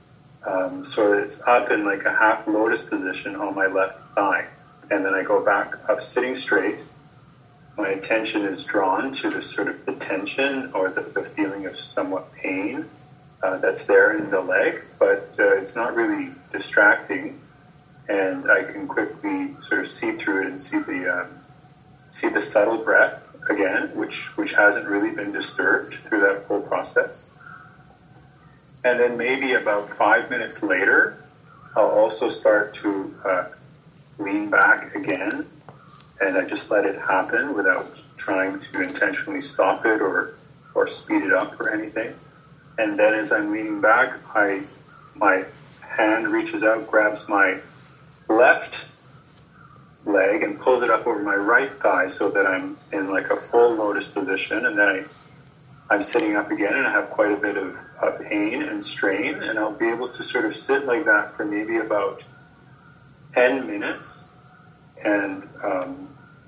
um, so that it's up in like a half lotus position on my left thigh. And then I go back up sitting straight. My attention is drawn to the sort of the tension or the, the feeling of somewhat pain uh, that's there in the leg, but uh, it's not really distracting. and I can quickly sort of see through it and see the um, see the subtle breath again, which which hasn't really been disturbed through that whole process. And then maybe about five minutes later, I'll also start to uh, lean back again, and I just let it happen without trying to intentionally stop it or or speed it up or anything. And then as I'm leaning back, I my hand reaches out, grabs my left leg and pulls it up over my right thigh so that I'm in like a full lotus position, and then I, I'm sitting up again and I have quite a bit of uh, pain and strain, and I'll be able to sort of sit like that for maybe about ten minutes, and um,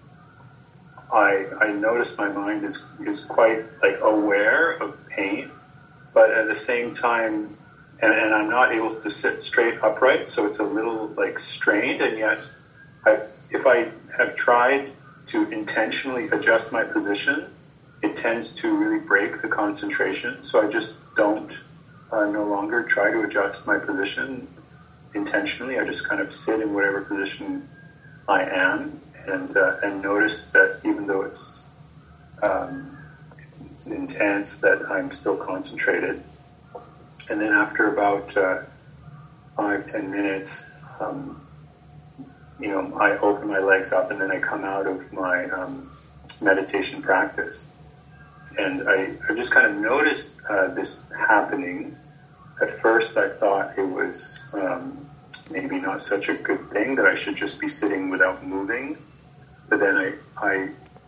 I I notice my mind is, is quite like aware of pain, but at the same time, and, and I'm not able to sit straight upright, so it's a little like strained, and yet I, if I have tried to intentionally adjust my position, it tends to really break the concentration, so I just don't uh, no longer try to adjust my position intentionally. I just kind of sit in whatever position I am, and uh, and notice that even though it's, um, it's it's intense, that I'm still concentrated. And then after about uh, five ten minutes, um, you know, I open my legs up, and then I come out of my um, meditation practice, and I I just kind of noticed uh, this happening. At first, I thought it was um, maybe not such a good thing, that I should just be sitting without moving. But then I, I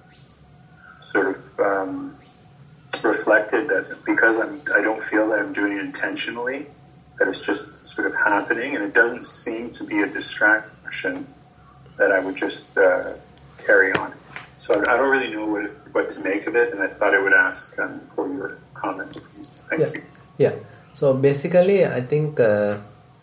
sort of um, reflected that because I'm, I don't feel that I'm doing it intentionally, that it's just sort of happening, and it doesn't seem to be a distraction, that I would just uh, carry on. So I, I don't really know what, what to make of it, and I thought I would ask um, for your comments. Thank yeah. you. Yeah. So basically, I think uh,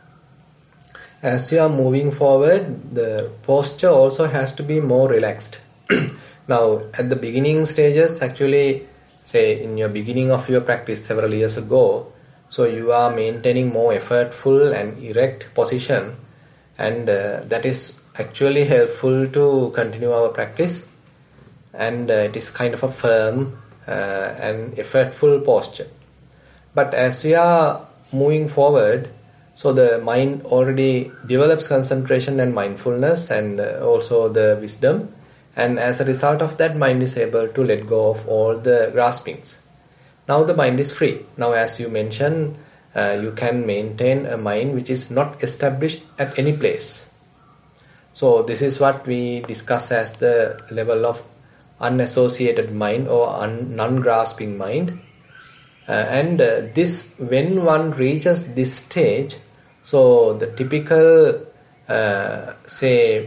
as you are moving forward, the posture also has to be more relaxed. Now, at the beginning stages, actually, say in your beginning of your practice several years ago, so you are maintaining more effortful and erect position, and uh, that is actually helpful to continue our practice, and uh, it is kind of a firm uh, and effortful posture. But as we are moving forward, so the mind already develops concentration and mindfulness, and uh, also the wisdom, and as a result of that, mind is able to let go of all the graspings. Now the mind is free. Now, as you mentioned, uh, you can maintain a mind which is not established at any place. So this is what we discuss as the level of unassociated mind or un- non-grasping mind. Uh, and uh, this, when one reaches this stage, so the typical, uh, say,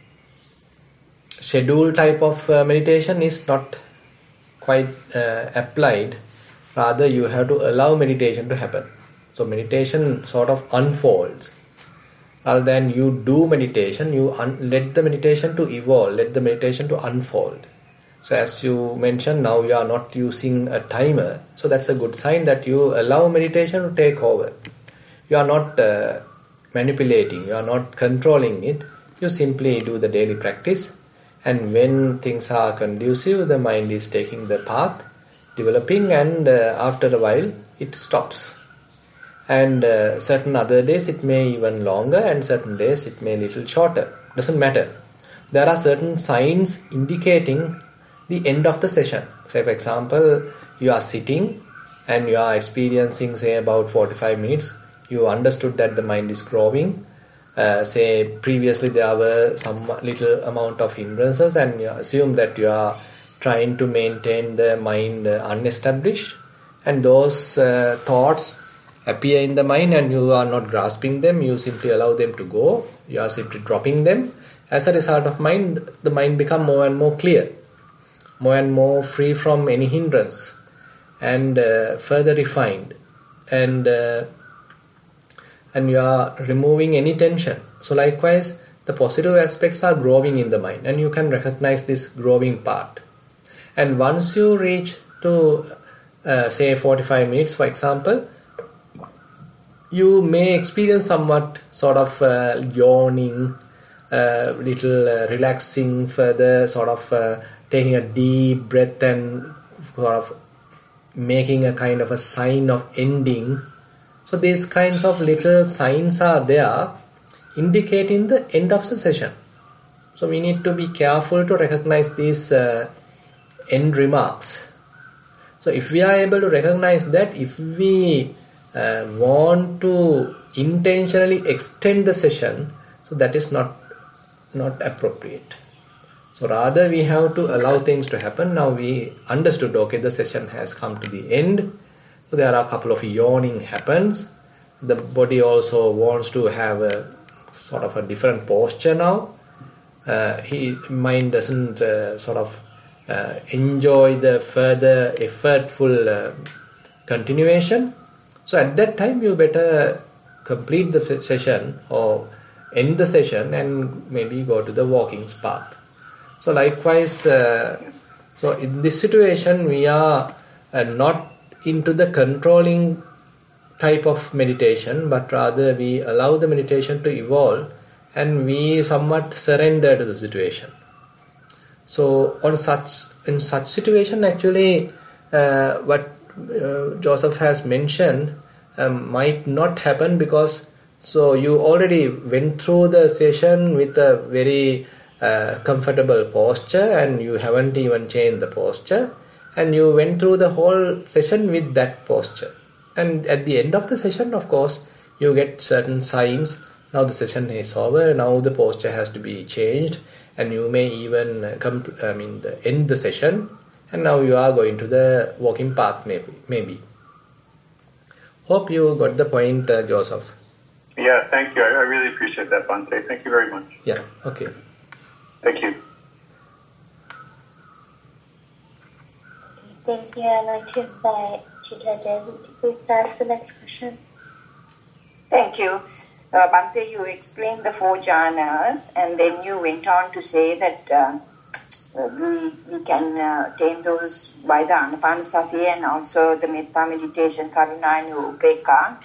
schedule type of uh, meditation is not quite uh, applied. Rather, you have to allow meditation to happen. So meditation sort of unfolds. Rather than you do meditation, you un- let the meditation to evolve, let the meditation to unfold. So as you mentioned, now you are not using a timer. So that's a good sign that you allow meditation to take over. You are not uh, manipulating, you are not controlling it. You simply do the daily practice. And when things are conducive, the mind is taking the path, developing, and uh, after a while, it stops. And uh, certain other days, it may even longer, and certain days, it may little shorter. Doesn't matter. There are certain signs indicating the end of the session. Say, for example, you are sitting and you are experiencing, say, about forty-five minutes. You understood that the mind is growing. Uh, say, previously there were some little amount of hindrances, and you assume that you are trying to maintain the mind uh, unestablished, and those uh, thoughts appear in the mind and you are not grasping them. You simply allow them to go. You are simply dropping them. As a result of mind, the mind become more and more clear, more and more free from any hindrance, and uh, further refined, and uh, and you are removing any tension. So likewise, the positive aspects are growing in the mind, and you can recognize this growing part. And once you reach to uh, say forty-five minutes, for example, you may experience somewhat sort of uh, yawning, uh, little uh, relaxing further, sort of uh, taking a deep breath and sort of making a kind of a sign of ending. So these kinds of little signs are there indicating the end of the session. So we need to be careful to recognize these uh, end remarks. So if we are able to recognize that, if we uh, want to intentionally extend the session, so that is not not appropriate. So rather we have to allow things to happen. Now we understood, okay, the session has come to the end. So there are a couple of yawning happens. The body also wants to have a sort of a different posture now. Uh, he mind doesn't uh, sort of uh, enjoy the further effortful uh, continuation. So at that time you better complete the session or end the session and maybe go to the walking path. So likewise, uh, so in this situation we are uh, not into the controlling type of meditation, but rather we allow the meditation to evolve and we somewhat surrender to the situation. So on such in such situation, actually uh, what uh, Joseph has mentioned um, might not happen, because so you already went through the session with a very uh, comfortable posture and you haven't even changed the posture, and you went through the whole session with that posture. And at the end of the session, of course, you get certain signs. Now the session is over, now the posture has to be changed, and you may even come to, I mean, the, end the session, and now you are going to the walking path maybe. maybe. Hope you got the point, uh, Joseph. Yeah, thank you. I, I really appreciate that, Bhante. Thank you very much. Yeah, okay. Thank you. Thank you. I'd like to invite Chitra Devi to please ask the next question. Thank you. Uh, Bhante, you explained the four jhanas, and then you went on to say that uh, we, we can uh, attain those by the Anapanasati and also the Metta meditation, Karuna and Upekkha.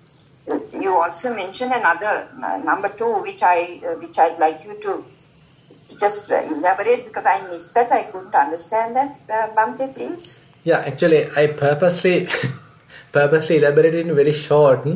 You also mentioned another, uh, number two, which, I, uh, which I'd like you to just uh, elaborate, because I missed that. I couldn't understand that. Uh, Bhante, please. Yeah, actually, I purposely purposely elaborated in very short.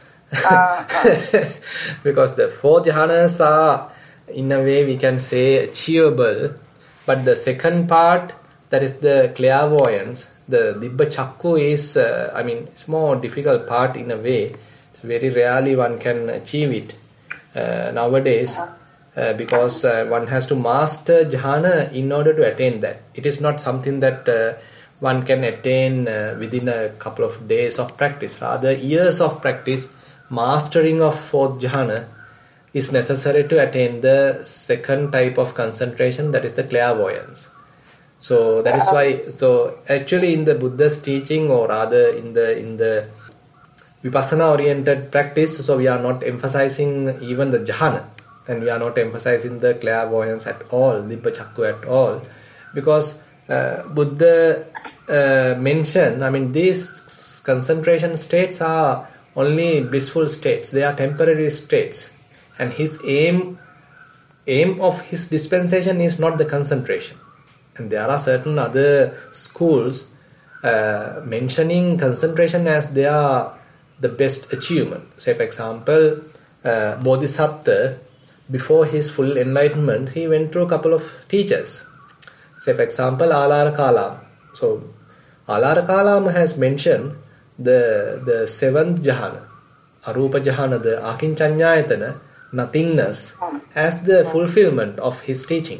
Uh, uh. Because the four jhanas are, in a way, we can say achievable, but the second part, that is the clairvoyance, the Dibba Chakku is, uh, I mean, it's more difficult part in a way. It's very rarely one can achieve it uh, nowadays, uh, because uh, one has to master jhana in order to attain that. It is not something that uh, one can attain uh, within a couple of days of practice. Rather, years of practice, mastering of fourth jhana is necessary to attain the second type of concentration, that is the clairvoyance. So that is why, so actually in the Buddha's teaching, or rather in the in the Vipassana oriented practice, so we are not emphasizing even the jhana, and we are not emphasizing the clairvoyance at all, Dibba Chakku at all, because uh, Buddha uh, mentioned, I mean, these concentration states are only blissful states, they are temporary states, and his aim aim of his dispensation is not the concentration. And there are certain other schools uh, mentioning concentration as their the best achievement. Say for example, uh, Bodhisattva, before his full enlightenment, he went through a couple of teachers. Say for example, Alara Kalam. So Alara Kalam has mentioned the the seventh jhana, Arupa jhana, the Akinchanyayatana, nothingness, as the fulfillment of his teaching.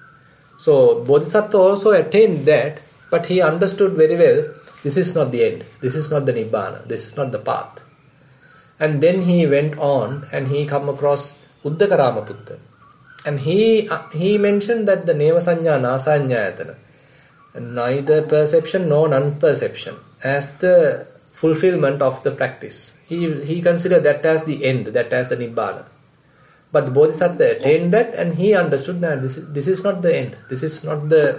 So Bodhisattva also attained that, but he understood very well, this is not the end, this is not the Nibbana, this is not the path. And then he went on and he come across Uddaka Ramaputta. And he uh, he mentioned that the Neva Sanya Nasanyayatana, neither perception nor non-perception, as the fulfillment of the practice. He, he considered that as the end, that as the Nibbana. But the Bodhisattva attained that, and he understood that this is, this is not the end. This is not the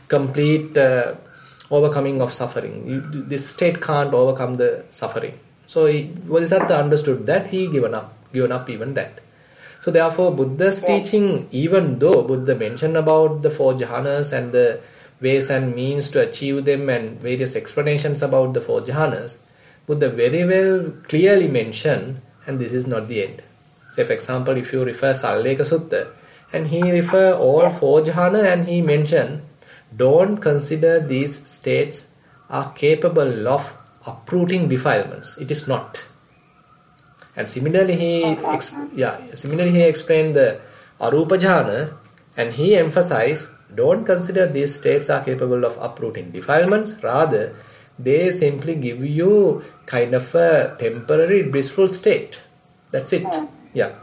complete uh, overcoming of suffering. You, this state can't overcome the suffering. So he, Bodhisattva understood that, he given up, given up even that. So therefore Buddha's yeah. teaching, even though Buddha mentioned about the four jhanas and the ways and means to achieve them and various explanations about the four jhanas, Buddha very well clearly mentioned, and this is not the end. Say for example, if you refer Salleka Sutta, and he refer all four jhana and he mentioned, don't consider these states are capable of uprooting defilements. It is not. And similarly he ex- yeah, similarly he explained the Arupa jhana, and he emphasized, don't consider these states are capable of uprooting defilements, rather they simply give you kind of a temporary blissful state. That's it. Yeah.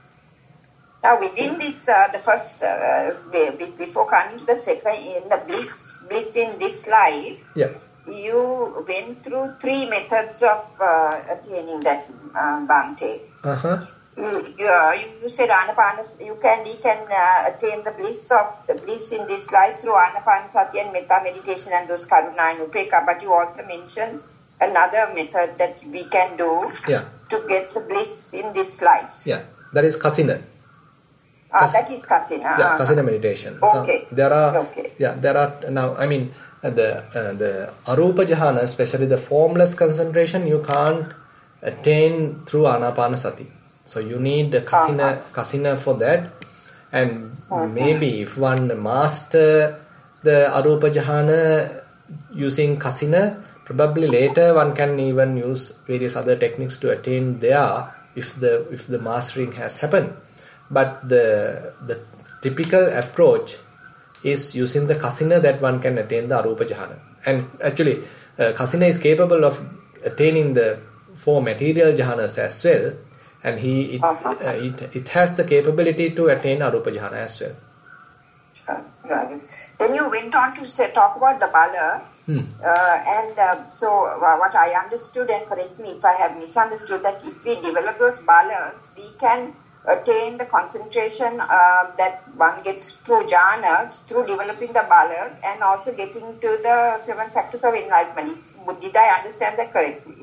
Now within this, uh, the first, uh, before coming to the second, in the bliss, bliss in this life, yeah. you went through three methods of uh, attaining that, uh, Bhante. Uh-huh. You, you, uh, you said Anapanas, you can, we can uh, attain the bliss of the bliss in this life through Anapanasati and Metta meditation and those Karuna and Upeka, but you also mentioned another method that we can do yeah. to get the bliss in this life. Yeah, that is Kasina. Ah, that is Kasina. Yeah, Kasina meditation. Okay. So there are, okay. yeah, there are now. I mean, the uh, the Arupa jhana, especially the formless concentration, you can't attain through Anapanasati. So you need the Kasina, uh-huh. Kasina for that, and uh-huh. maybe if one master the Arupa jhana using Kasina, probably later one can even use various other techniques to attain there if the if the mastering has happened. But the the typical approach is using the Kasina that one can attain the Arupa jhana. And actually, uh, Kasina is capable of attaining the four material jhanas as well. And he it, uh-huh. uh, it it has the capability to attain Arupa jhana as well. Sure. Right. Then you went on to say, talk about the Bala. Hmm. Uh, and uh, so uh, what I understood, and correct me if I have misunderstood, that if we develop those Balas, we can attain the concentration uh, that one gets through jhanas, through developing the Balas, and also getting to the seven factors of enlightenment. Did I understand that correctly?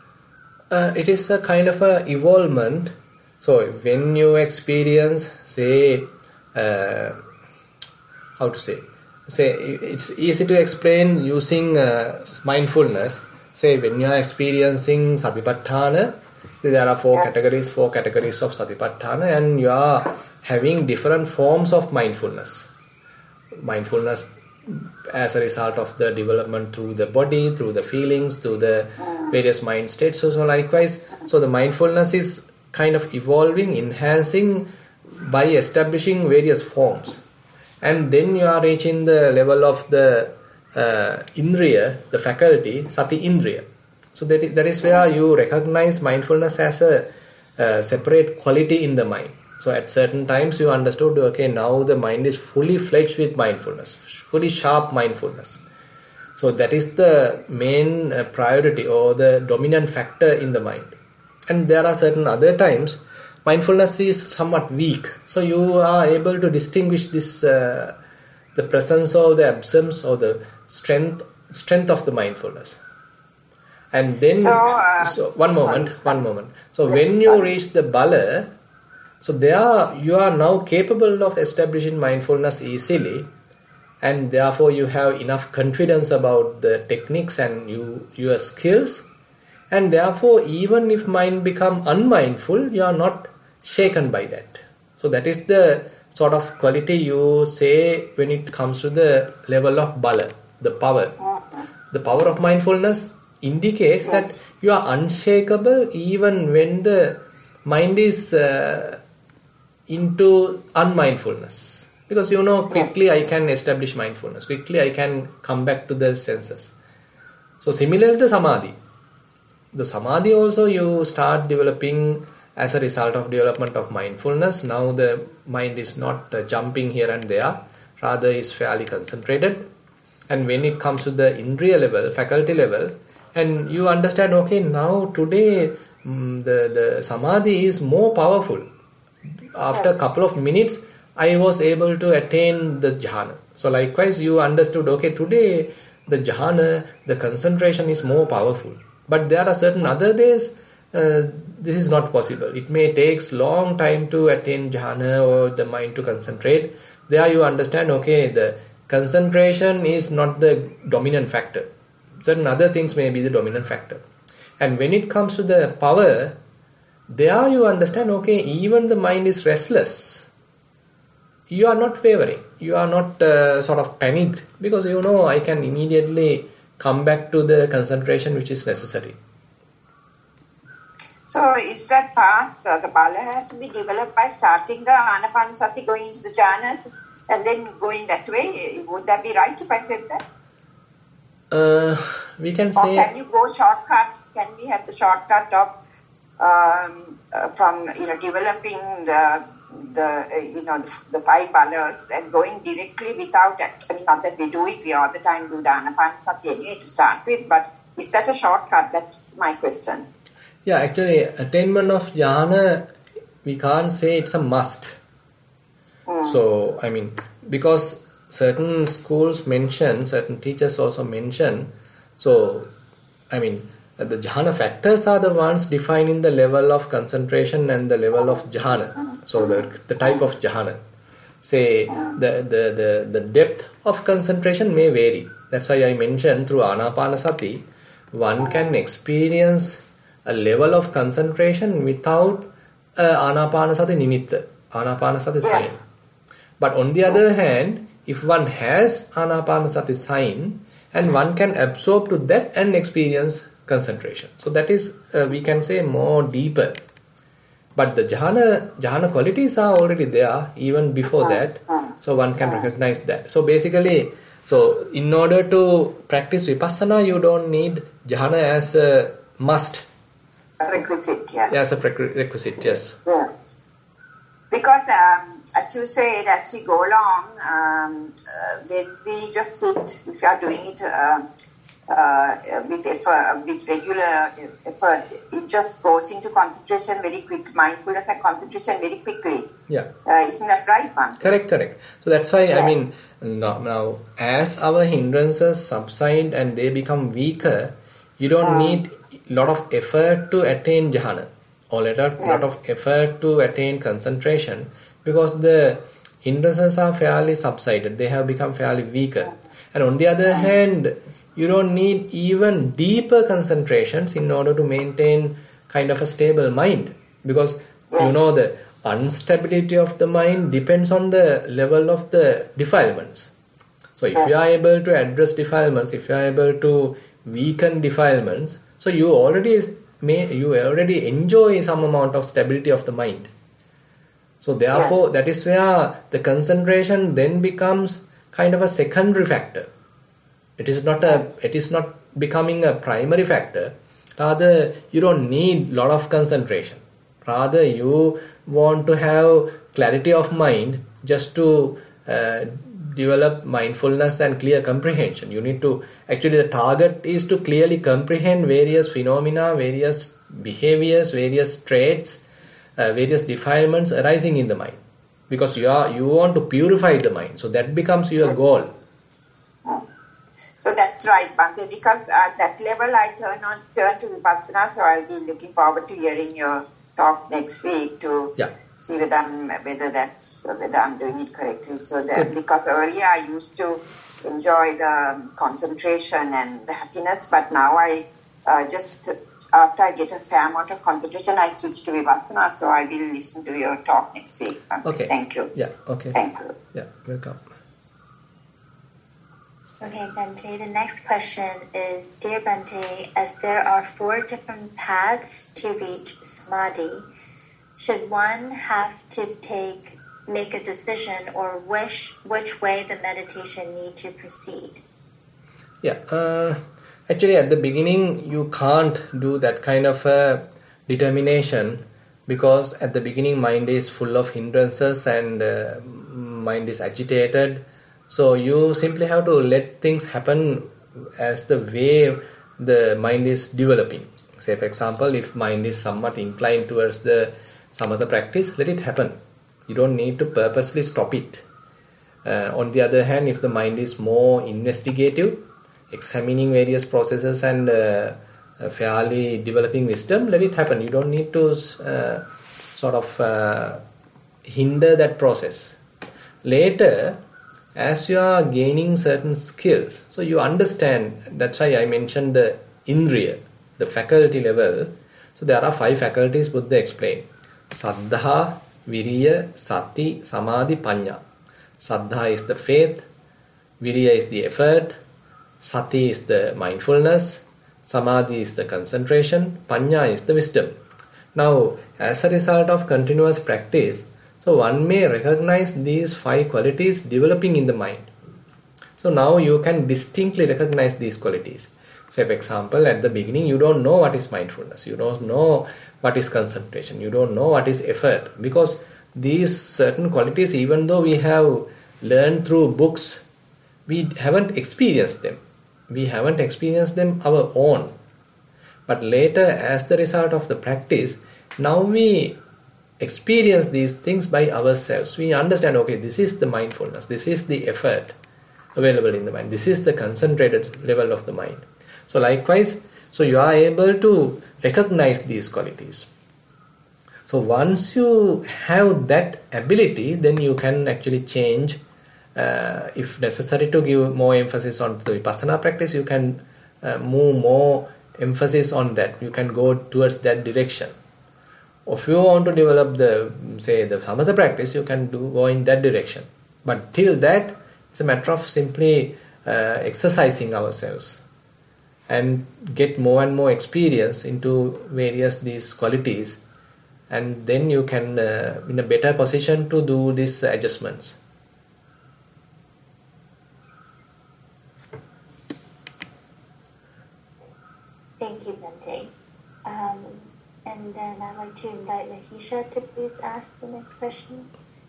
Uh, it is a kind of a evolvement. So when you experience, say, uh, how to say, say it's easy to explain using uh, mindfulness. Say when you are experiencing Satipatthana, there are four yes. categories, four categories of Satipatthana, and you are having different forms of mindfulness. Mindfulness as a result of the development through the body, through the feelings, through the various mind states. So, so likewise, so the mindfulness is kind of evolving, enhancing by establishing various forms. And then you are reaching the level of the uh, Indriya, the faculty, Sati Indriya. So that is, that is where you recognize mindfulness as a uh, separate quality in the mind. So at certain times you understood, okay, now the mind is fully fledged with mindfulness, fully sharp mindfulness. So that is the main uh, priority or the dominant factor in the mind. And there are certain other times mindfulness is somewhat weak. So you are able to distinguish this, uh, the presence or the absence or the strength, strength of the mindfulness. And then, so, uh, so one moment, sorry. one moment. So yes, when you sorry. reach the Bala, so there you are now capable of establishing mindfulness easily, and therefore you have enough confidence about the techniques and you your skills, and therefore even if mind become unmindful, you are not shaken by that. So that is the sort of quality you say when it comes to the level of Bala, the power. The power of mindfulness indicates yes. that you are unshakable even when the mind is uh, into unmindfulness, because you know quickly I can establish mindfulness, quickly I can come back to the senses. So similar to Samadhi, the Samadhi also you start developing as a result of development of mindfulness. Now the mind is not uh, jumping here and there, rather is fairly concentrated. And when it comes to the Indriya level, faculty level, and you understand, okay, now today um, the, the Samadhi is more powerful. After a couple of minutes, I was able to attain the jhana. So likewise, you understood, okay, today the jhana, the concentration is more powerful. But there are certain other days uh, this is not possible. It may take long time to attain jhana or the mind to concentrate. There you understand, okay, the concentration is not the dominant factor. Certain other things may be the dominant factor. And when it comes to the power, there you understand, okay, even the mind is restless. You are not wavering. You are not uh, sort of panicked, because you know I can immediately come back to the concentration which is necessary. So is that path, uh, the bala has to be developed by starting the anapanasati, going into the jhanas and then going that way? Would that be right if I said that? Uh, we can or say... Or can you go shortcut? Can we have the shortcut of um, uh, from, you know, developing the, the uh, you know, the, the five balas and going directly without, I mean, not that we do it, we all the time do the anapanasati anyway to start with, but is that a shortcut? That's my question. Yeah, actually, attainment of jhana, we can't say it's a must. Mm. So, I mean, because certain schools mention, certain teachers also mention, so, I mean, the jhana factors are the ones defining the level of concentration and the level of jhana. So, the, the type of jhana. Say, the, the, the, the depth of concentration may vary. That's why I mentioned through anapanasati, one can experience a level of concentration without uh, anapanasati nimitta, anapanasati sign. Yes. But on the other hand, if one has anapanasati sign, and one can absorb to that and experience concentration. So that is, uh, we can say, more deeper. But the jhana, jhana qualities are already there even before that. So one can recognize that. So basically, so in order to practice vipassana, you don't need jhana as a must. A requisite, yeah. Yeah, as a prerequisite, yes. Yeah. Because um, as you said, as we go along, um, uh, when we just sit, if you are doing it uh, uh, with effort, with regular effort, it just goes into concentration very quick, mindfulness and concentration very quickly. Yeah. Uh, isn't that right, man? Correct, correct. So that's why, yeah. I mean, now, now, as our hindrances subside and they become weaker, you don't um, need a lot of effort to attain jhana, or a lot, yes. lot of effort to attain concentration, because the hindrances are fairly subsided, they have become fairly weaker. And on the other hand, you don't need even deeper concentrations in order to maintain kind of a stable mind, because yes. you know the instability of the mind depends on the level of the defilements. So if yes. you are able to address defilements, if you are able to weaken defilements, so you already may you already enjoy some amount of stability of the mind. So therefore, yes. that is where the concentration then becomes kind of a secondary factor. It is not a it is not becoming a primary factor. Rather, you don't need lot of concentration. Rather, you want to have clarity of mind just to uh, develop mindfulness and clear comprehension. You need to, actually the target is to clearly comprehend various phenomena, various behaviors, various traits, uh, various defilements arising in the mind. Because you are you want to purify the mind. So that becomes your goal. So that's right, Bhante, because at that level I turn on turn to Vipassana, so I'll be looking forward to hearing your talk next week to yeah. see whether I'm, whether that's whether I'm doing it correctly. So that because earlier I used to enjoy the concentration and the happiness, but now I uh, just after I get a fair amount of concentration, I switch to Vipassana. So I will listen to your talk next week. Okay. Thank you. Yeah. Okay. Thank you. Yeah. Welcome. Okay, Bhante, the next question is, Dear Bhante, as there are four different paths to reach samadhi, should one have to take, make a decision or wish which way the meditation need to proceed? Yeah, uh, actually at the beginning you can't do that kind of a determination, because at the beginning mind is full of hindrances and uh, mind is agitated. So you simply have to let things happen as the way the mind is developing. Say for example, if mind is somewhat inclined towards the samatha practice, let it happen. You don't need to purposely stop it. Uh, on the other hand, if the mind is more investigative, examining various processes and uh, uh, fairly developing wisdom, let it happen. You don't need to uh, sort of uh, hinder that process. Later, as you are gaining certain skills, so you understand, that's why I mentioned the indriya, the faculty level. So there are five faculties Buddha explained. Saddha, Viriya, Sati, Samadhi, Panya. Saddha is the faith, Viriya is the effort, Sati is the mindfulness, Samadhi is the concentration, Panya is the wisdom. Now, as a result of continuous practice, so one may recognize these five qualities developing in the mind. So now you can distinctly recognize these qualities. Say for example, at the beginning you don't know what is mindfulness, you don't know what is concentration, you don't know what is effort, because these certain qualities, even though we have learned through books, we haven't experienced them. We haven't experienced them our own. But later, as the result of the practice, now we experience these things by ourselves. We understand, okay, this is the mindfulness, this is the effort available in the mind, this is the concentrated level of the mind. So likewise, so you are able to recognize these qualities. So once you have that ability, then you can actually change. Uh, if necessary to give more emphasis on the Vipassana practice, you can uh, move more emphasis on that. You can go towards that direction. If you want to develop the, say, the Samatha practice, you can do go in that direction. But till that, it's a matter of simply uh, exercising ourselves and get more and more experience into various these qualities, and then you can uh, in a better position to do these adjustments. Thank you, Bhante. Um, and then I'd like to invite Lahisha to please ask the next question.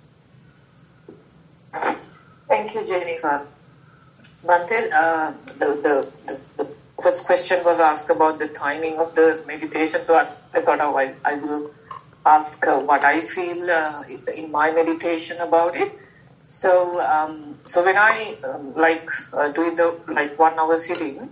Thank you, Jennifer. Bhante, uh, the, the, the, the first question was asked about the timing of the meditation, so I, I thought oh, I, I will ask uh, what I feel uh, in my meditation about it. So, um, so when I um, like uh, do the like one hour sitting,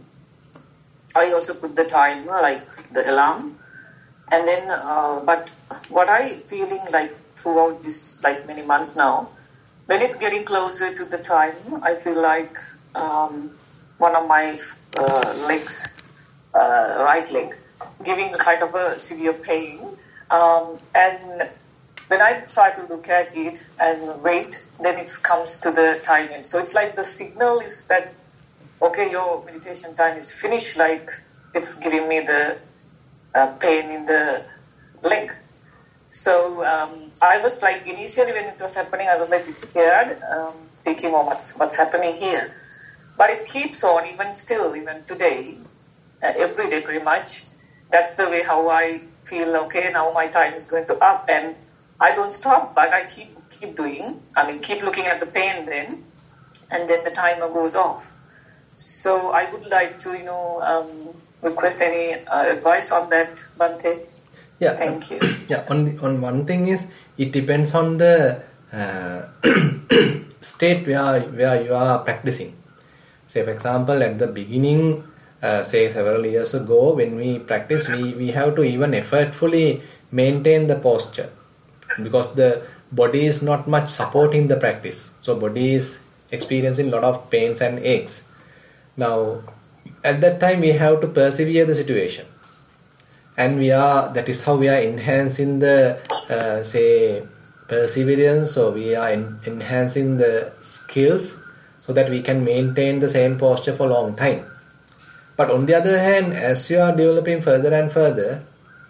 I also put the timer, like the alarm, and then, uh, but what I feeling like throughout this, like many months now, when it's getting closer to the time, I feel like um, one of my uh, legs, uh, right leg, giving kind of a severe pain, um, and when I try to look at it and wait, then it comes to the timing. So it's like the signal is that, okay, your meditation time is finished, like it's giving me the uh, pain in the leg. So um, I was like, initially when it was happening, I was like a bit scared, um, thinking, oh, what's, what's happening here? But it keeps on, even still, even today, uh, every day pretty much. That's the way how I feel, okay, now my time is going to up, and I don't stop, but I keep keep doing, I mean, keep looking at the pain then, and then the timer goes off. So I would like to, you know, um, request any uh, advice on that, Bhante. Yeah, thank you. Yeah, on on one thing is it depends on the uh, state where where you are practicing. Say for example, at the beginning, uh, say several years ago, when we practice, we we have to even effortfully maintain the posture, because the body is not much supporting the practice. So body is experiencing a lot of pains and aches. Now, at that time, we have to persevere the situation. And we are, that is how we are enhancing the, uh, say, perseverance, or we are en- enhancing the skills so that we can maintain the same posture for a long time. But on the other hand, as you are developing further and further,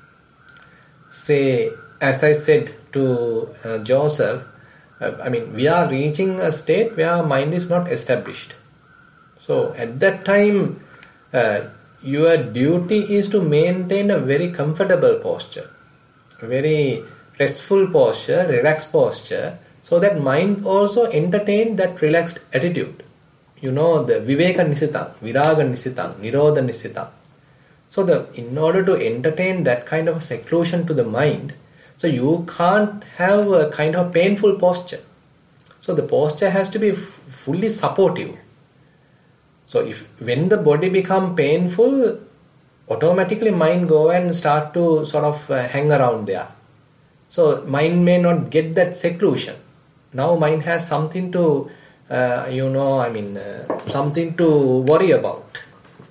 say, as I said to uh, Joseph, uh, I mean, we are reaching a state where mind is not established. So at that time, uh, your duty is to maintain a very comfortable posture, a very restful posture, relaxed posture, so that mind also entertain that relaxed attitude. You know, the Viveka Nisitang, Viraga Nisitang, Nirodha Nisitang. So the in order to entertain that kind of a seclusion to the mind, so you can't have a kind of painful posture. So the posture has to be f- fully supportive. So if when the body become painful, automatically mind go and start to sort of uh, hang around there. So mind may not get that seclusion. Now mind has something to, uh, you know, I mean, uh, something to worry about.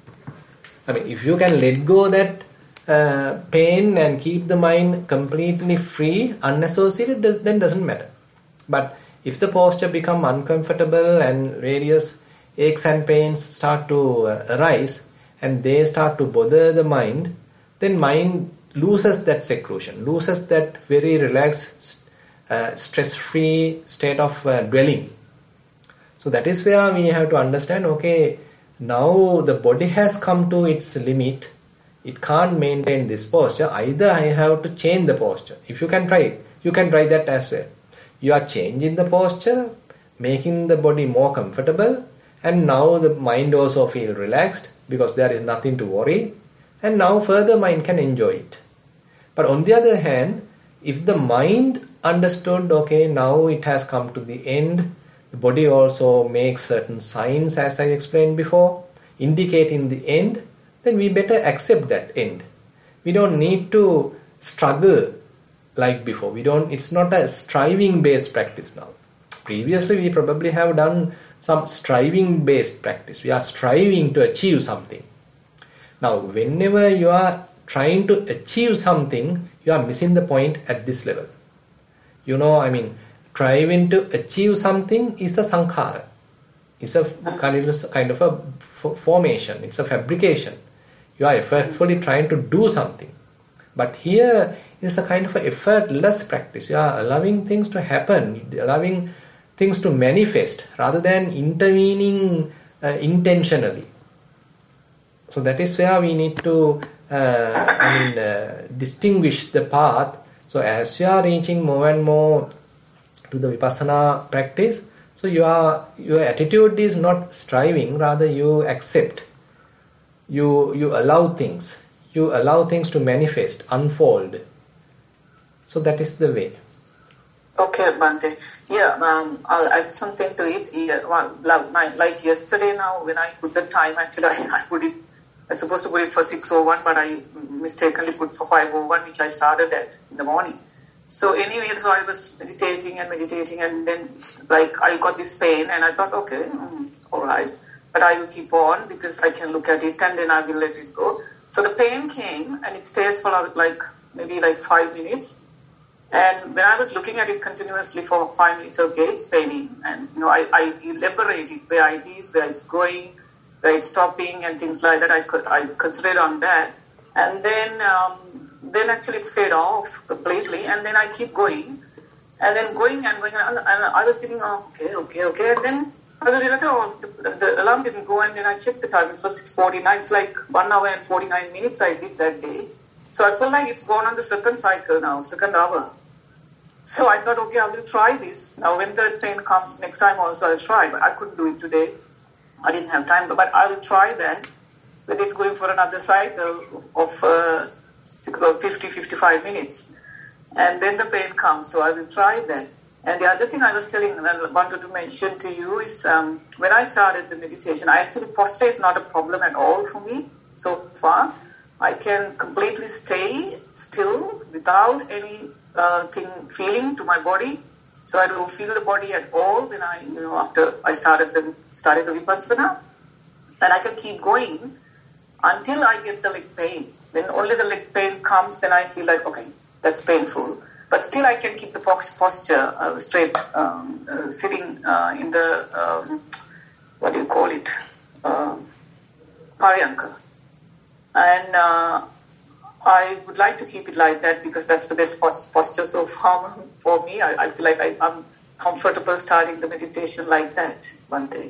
I mean, if you can let go that uh, pain and keep the mind completely free, unassociated, does, then doesn't matter. But if the posture become uncomfortable and various aches and pains start to uh, arise and they start to bother the mind, then mind loses that seclusion, loses that very relaxed, uh, stress-free state of uh, dwelling. So that is where we have to understand, okay, now the body has come to its limit. It can't maintain this posture. Either I have to change the posture. If you can try it, you can try that as well. You are changing the posture, making the body more comfortable, and now the mind also feel relaxed because there is nothing to worry, and now further mind can enjoy it. But on the other hand, if the mind understood, okay, now it has come to the end, the body also makes certain signs, as I explained before, indicating the end, then we better accept that end. We don't need to struggle like before. We don't. It's not a striving-based practice now. Previously, we probably have done some striving-based practice. We are striving to achieve something. Now, whenever you are trying to achieve something, you are missing the point at this level. You know, I mean, striving to achieve something is a sankhara. It's a kind of, kind of a formation. It's a fabrication. You are effortfully trying to do something. But here, it's a kind of a effortless practice. You are allowing things to happen, allowing things to manifest rather than intervening uh, intentionally. So that is where we need to uh, I mean, uh, distinguish the path. So as you are reaching more and more to the Vipassana practice, so you are, your attitude is not striving, rather you accept. You, you allow things. You allow things to manifest, unfold. So that is the way. Okay, Bhante. Yeah, um, I'll add something to it. Yeah, well, like, like yesterday now, when I put the time, actually I, I put it, I was supposed to put it for six oh one, but I mistakenly put for five oh one, which I started at in the morning. So anyway, so I was meditating and meditating, and then like I got this pain, and I thought, okay, mm, all right. But I will keep on because I can look at it and then I will let it go. So the pain came and it stays for like maybe like five minutes. And when I was looking at it continuously for five minutes, okay, it's paining. And you know, I, I elaborate it where it is, where it's going, where it's stopping, and things like that. I could I concentrate on that, and then um, then actually it's fade off completely, and then I keep going, and then going and going, and, and I was thinking, oh, okay, okay, okay, and then I realized, oh, the, the alarm didn't go, and then I checked the time. It was six forty-nine. It's like one hour and forty-nine minutes I did that day. So I felt like it's gone on the second cycle now, second hour. So I thought, okay, I will try this. Now when the pain comes next time also I'll try, but I couldn't do it today. I didn't have time, but I will try that. But it's going for another cycle of uh, fifty, fifty-five minutes. And then the pain comes, so I will try that. And the other thing I was telling, and I wanted to mention to you is um, when I started the meditation, I actually, posture is not a problem at all for me so far. I can completely stay still without any uh, thing feeling to my body. So I don't feel the body at all when I, you know, after I started the started the Vipassana. And I can keep going until I get the leg pain. When only the leg pain comes, then I feel like, okay, that's painful. But still I can keep the posture uh, straight, um, uh, sitting uh, in the, um, what do you call it, uh, Paryanka. And uh, I would like to keep it like that because that's the best posture so far for me. I, I feel like I, I'm comfortable starting the meditation like that one day.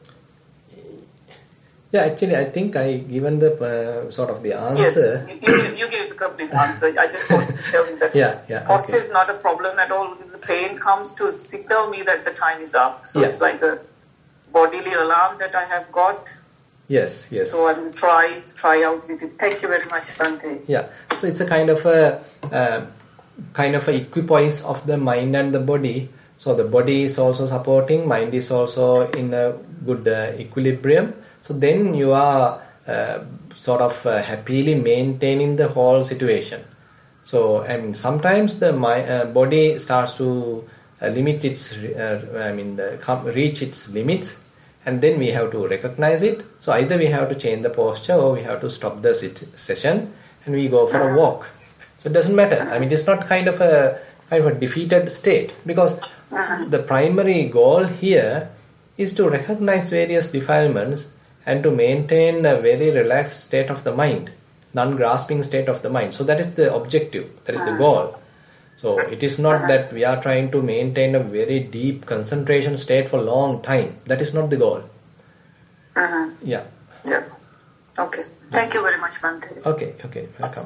Yeah, actually, I think I given the uh, sort of the answer. Yes, you, you, you gave the complete answer. I just want to tell you that yeah, yeah, posture okay. is not a problem at all. The pain comes to signal me that the time is up. So yeah. It's like a bodily alarm that I have got. Yes, yes. So I will try try out with it. Thank you very much, Bhante. Yeah. So it's a kind of a uh, kind of a equipoise of the mind and the body. So the body is also supporting, mind is also in a good uh, equilibrium. So then you are uh, uh, sort of uh, happily maintaining the whole situation. So, I mean, sometimes the my, uh, body starts to uh, limit its, uh, I mean, the, come, reach its limits, and then we have to recognize it. So, either we have to change the posture or we have to stop the sit- session and we go for a walk. So, it doesn't matter. I mean, it's not kind of a kind of a defeated state, because the primary goal here is to recognize various defilements and to maintain a very relaxed state of the mind, non-grasping state of the mind. So that is the objective, that is the goal. So it is not that we are trying to maintain a very deep concentration state for a long time. That is not the goal. Uh-huh. Yeah. Yeah. Okay. Thank you very much, Bhante. Okay, okay, welcome.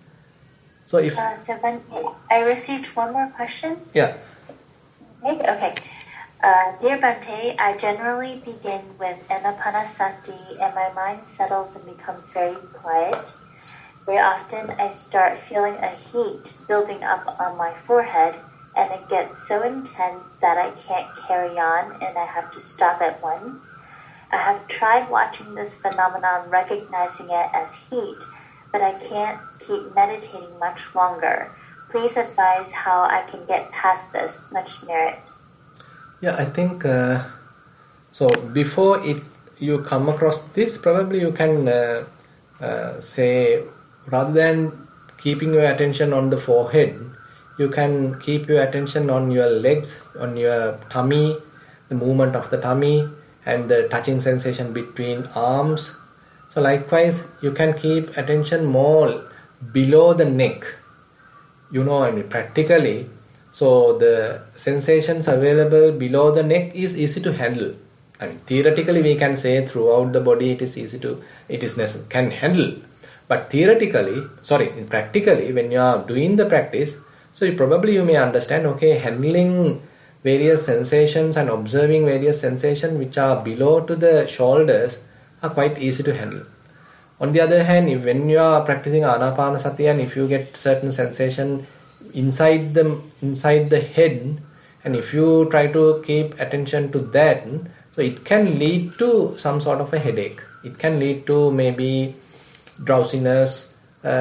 So if... Uh, so Bhante, I received one more question. Yeah. Okay. okay. Uh, dear Bhante, I generally begin with Anapanasati and my mind settles and becomes very quiet. Very often I start feeling a heat building up on my forehead and it gets so intense that I can't carry on and I have to stop at once. I have tried watching this phenomenon, recognizing it as heat, but I can't keep meditating much longer. Please advise how I can get past this. Much merit. Yeah, I think uh, so. Before it, you come across this, probably you can uh, uh, say, rather than keeping your attention on the forehead, you can keep your attention on your legs, on your tummy, the movement of the tummy, and the touching sensation between arms. So likewise, you can keep attention more below the neck. You know, I mean, practically. So the sensations available below the neck is easy to handle. I mean, theoretically we can say throughout the body it is easy to, it is necessary, can handle. But theoretically, sorry, practically when you are doing the practice, so you probably you may understand, okay, handling various sensations and observing various sensations which are below to the shoulders are quite easy to handle. On the other hand, if when you are practicing Anapanasati and if you get certain sensation inside the inside the head, and if you try to keep attention to that, so it can lead to some sort of a headache. It can lead to maybe drowsiness,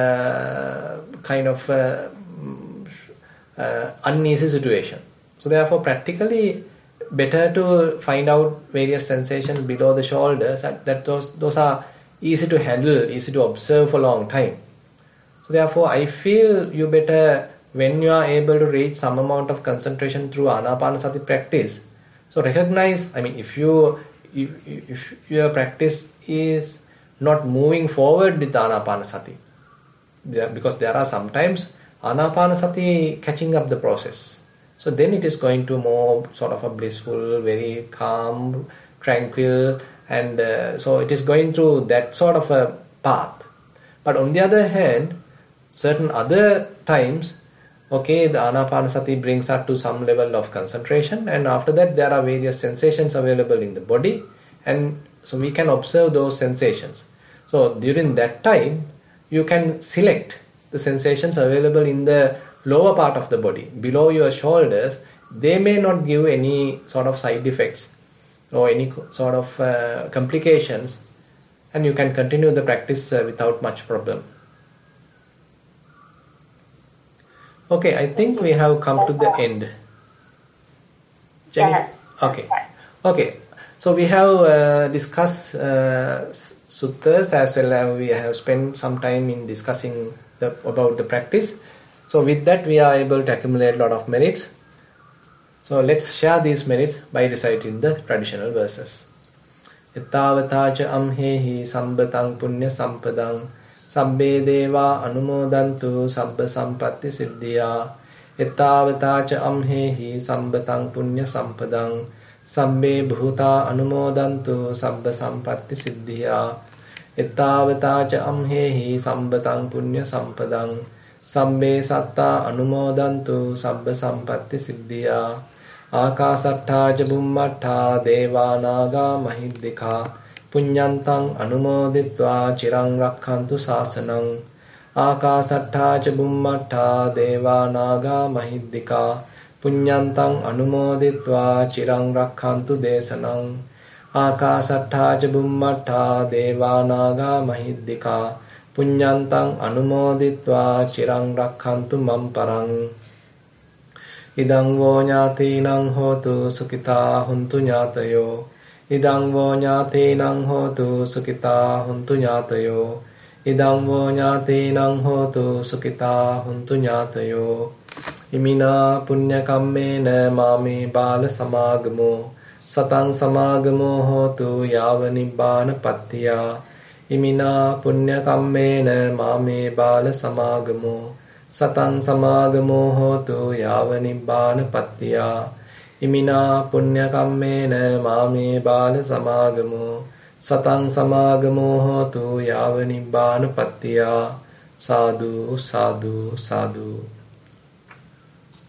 uh, kind of uh, uh, uneasy situation. So therefore, practically better to find out various sensations below the shoulders, that, that those those are easy to handle, easy to observe for a long time. So therefore, I feel you better, when you are able to reach some amount of concentration through Anapanasati practice, so recognize, I mean, if you if, if your practice is not moving forward with Anapanasati, because there are sometimes Anapanasati catching up the process. So then it is going to more sort of a blissful, very calm, tranquil, and uh, so it is going through that sort of a path. But on the other hand, certain other times, okay, the Anapanasati brings us to some level of concentration, and after that there are various sensations available in the body, and so we can observe those sensations. So during that time, you can select the sensations available in the lower part of the body, below your shoulders. They may not give any sort of side effects or any sort of uh, complications, and you can continue the practice uh, without much problem. Okay, I think we have come to the end. Jenny? Yes. Okay. Okay. So we have uh, discussed uh, suttas, as well as we have spent some time in discussing the, about the practice. So with that we are able to accumulate a lot of merits. So let's share these merits by reciting the traditional verses. Ettavatacha amhehi sambatang punya sampadang Sabbe deva anumodantu sabba sampatti siddhya. Ettavatacha amhehi sambatang punya sampadang Sabbe bhuta anumodantu sabba sampatti siddhya. Ettavatacha amhehi sambatang punya sampadang Sabbe satta anumodantu sabba sampatti siddhya. Akasattha jabummattha deva naga mahiddhika Punyantang anumoditva chirang rakhantu sasanang. Akasattha ca bummattha deva naga mahiddhika Punyantang anumoditva chirang rakhantu desanang. ආකාසට්ඨා ච බුම්මට්ඨා දේවානාගා මහිද්దికා පුඤ්ඤන්තං අනුමෝදිත්වා චිරං රක්ඛන්තු මම් පරං ඉදං වෝ ඥාතීනං හෝතු සුඛිතා හුන්තු ඥාතයෝ ඉදං වෝ ඥාතීනං හෝතු සුඛිතා හුන්තු ඥාතයෝ ඉදං වෝ ඥාතීනං හෝතු සුඛිතා හුන්තු ඥාතයෝ ඉමිනා පුඤ්ඤ කම්මේන මාමේ බාල සමාගමෝ සතං සමාගමෝ හෝතු යාව නිබ්බාන පත්තියා ඉමිනා පුඤ්ඤ කම්මේන මාමේ බාල සමාගමෝ සතං සමාගමෝ හෝතු යාව නිබ්බාන පත්තියා ඉමිනා පුඤ්ඤ කම්මේන මාමේ බාල සමාගමෝ සතං සමාගමෝ හෝතු යාව නිබ්බාන පත්තියා සාදු සාදු සාදු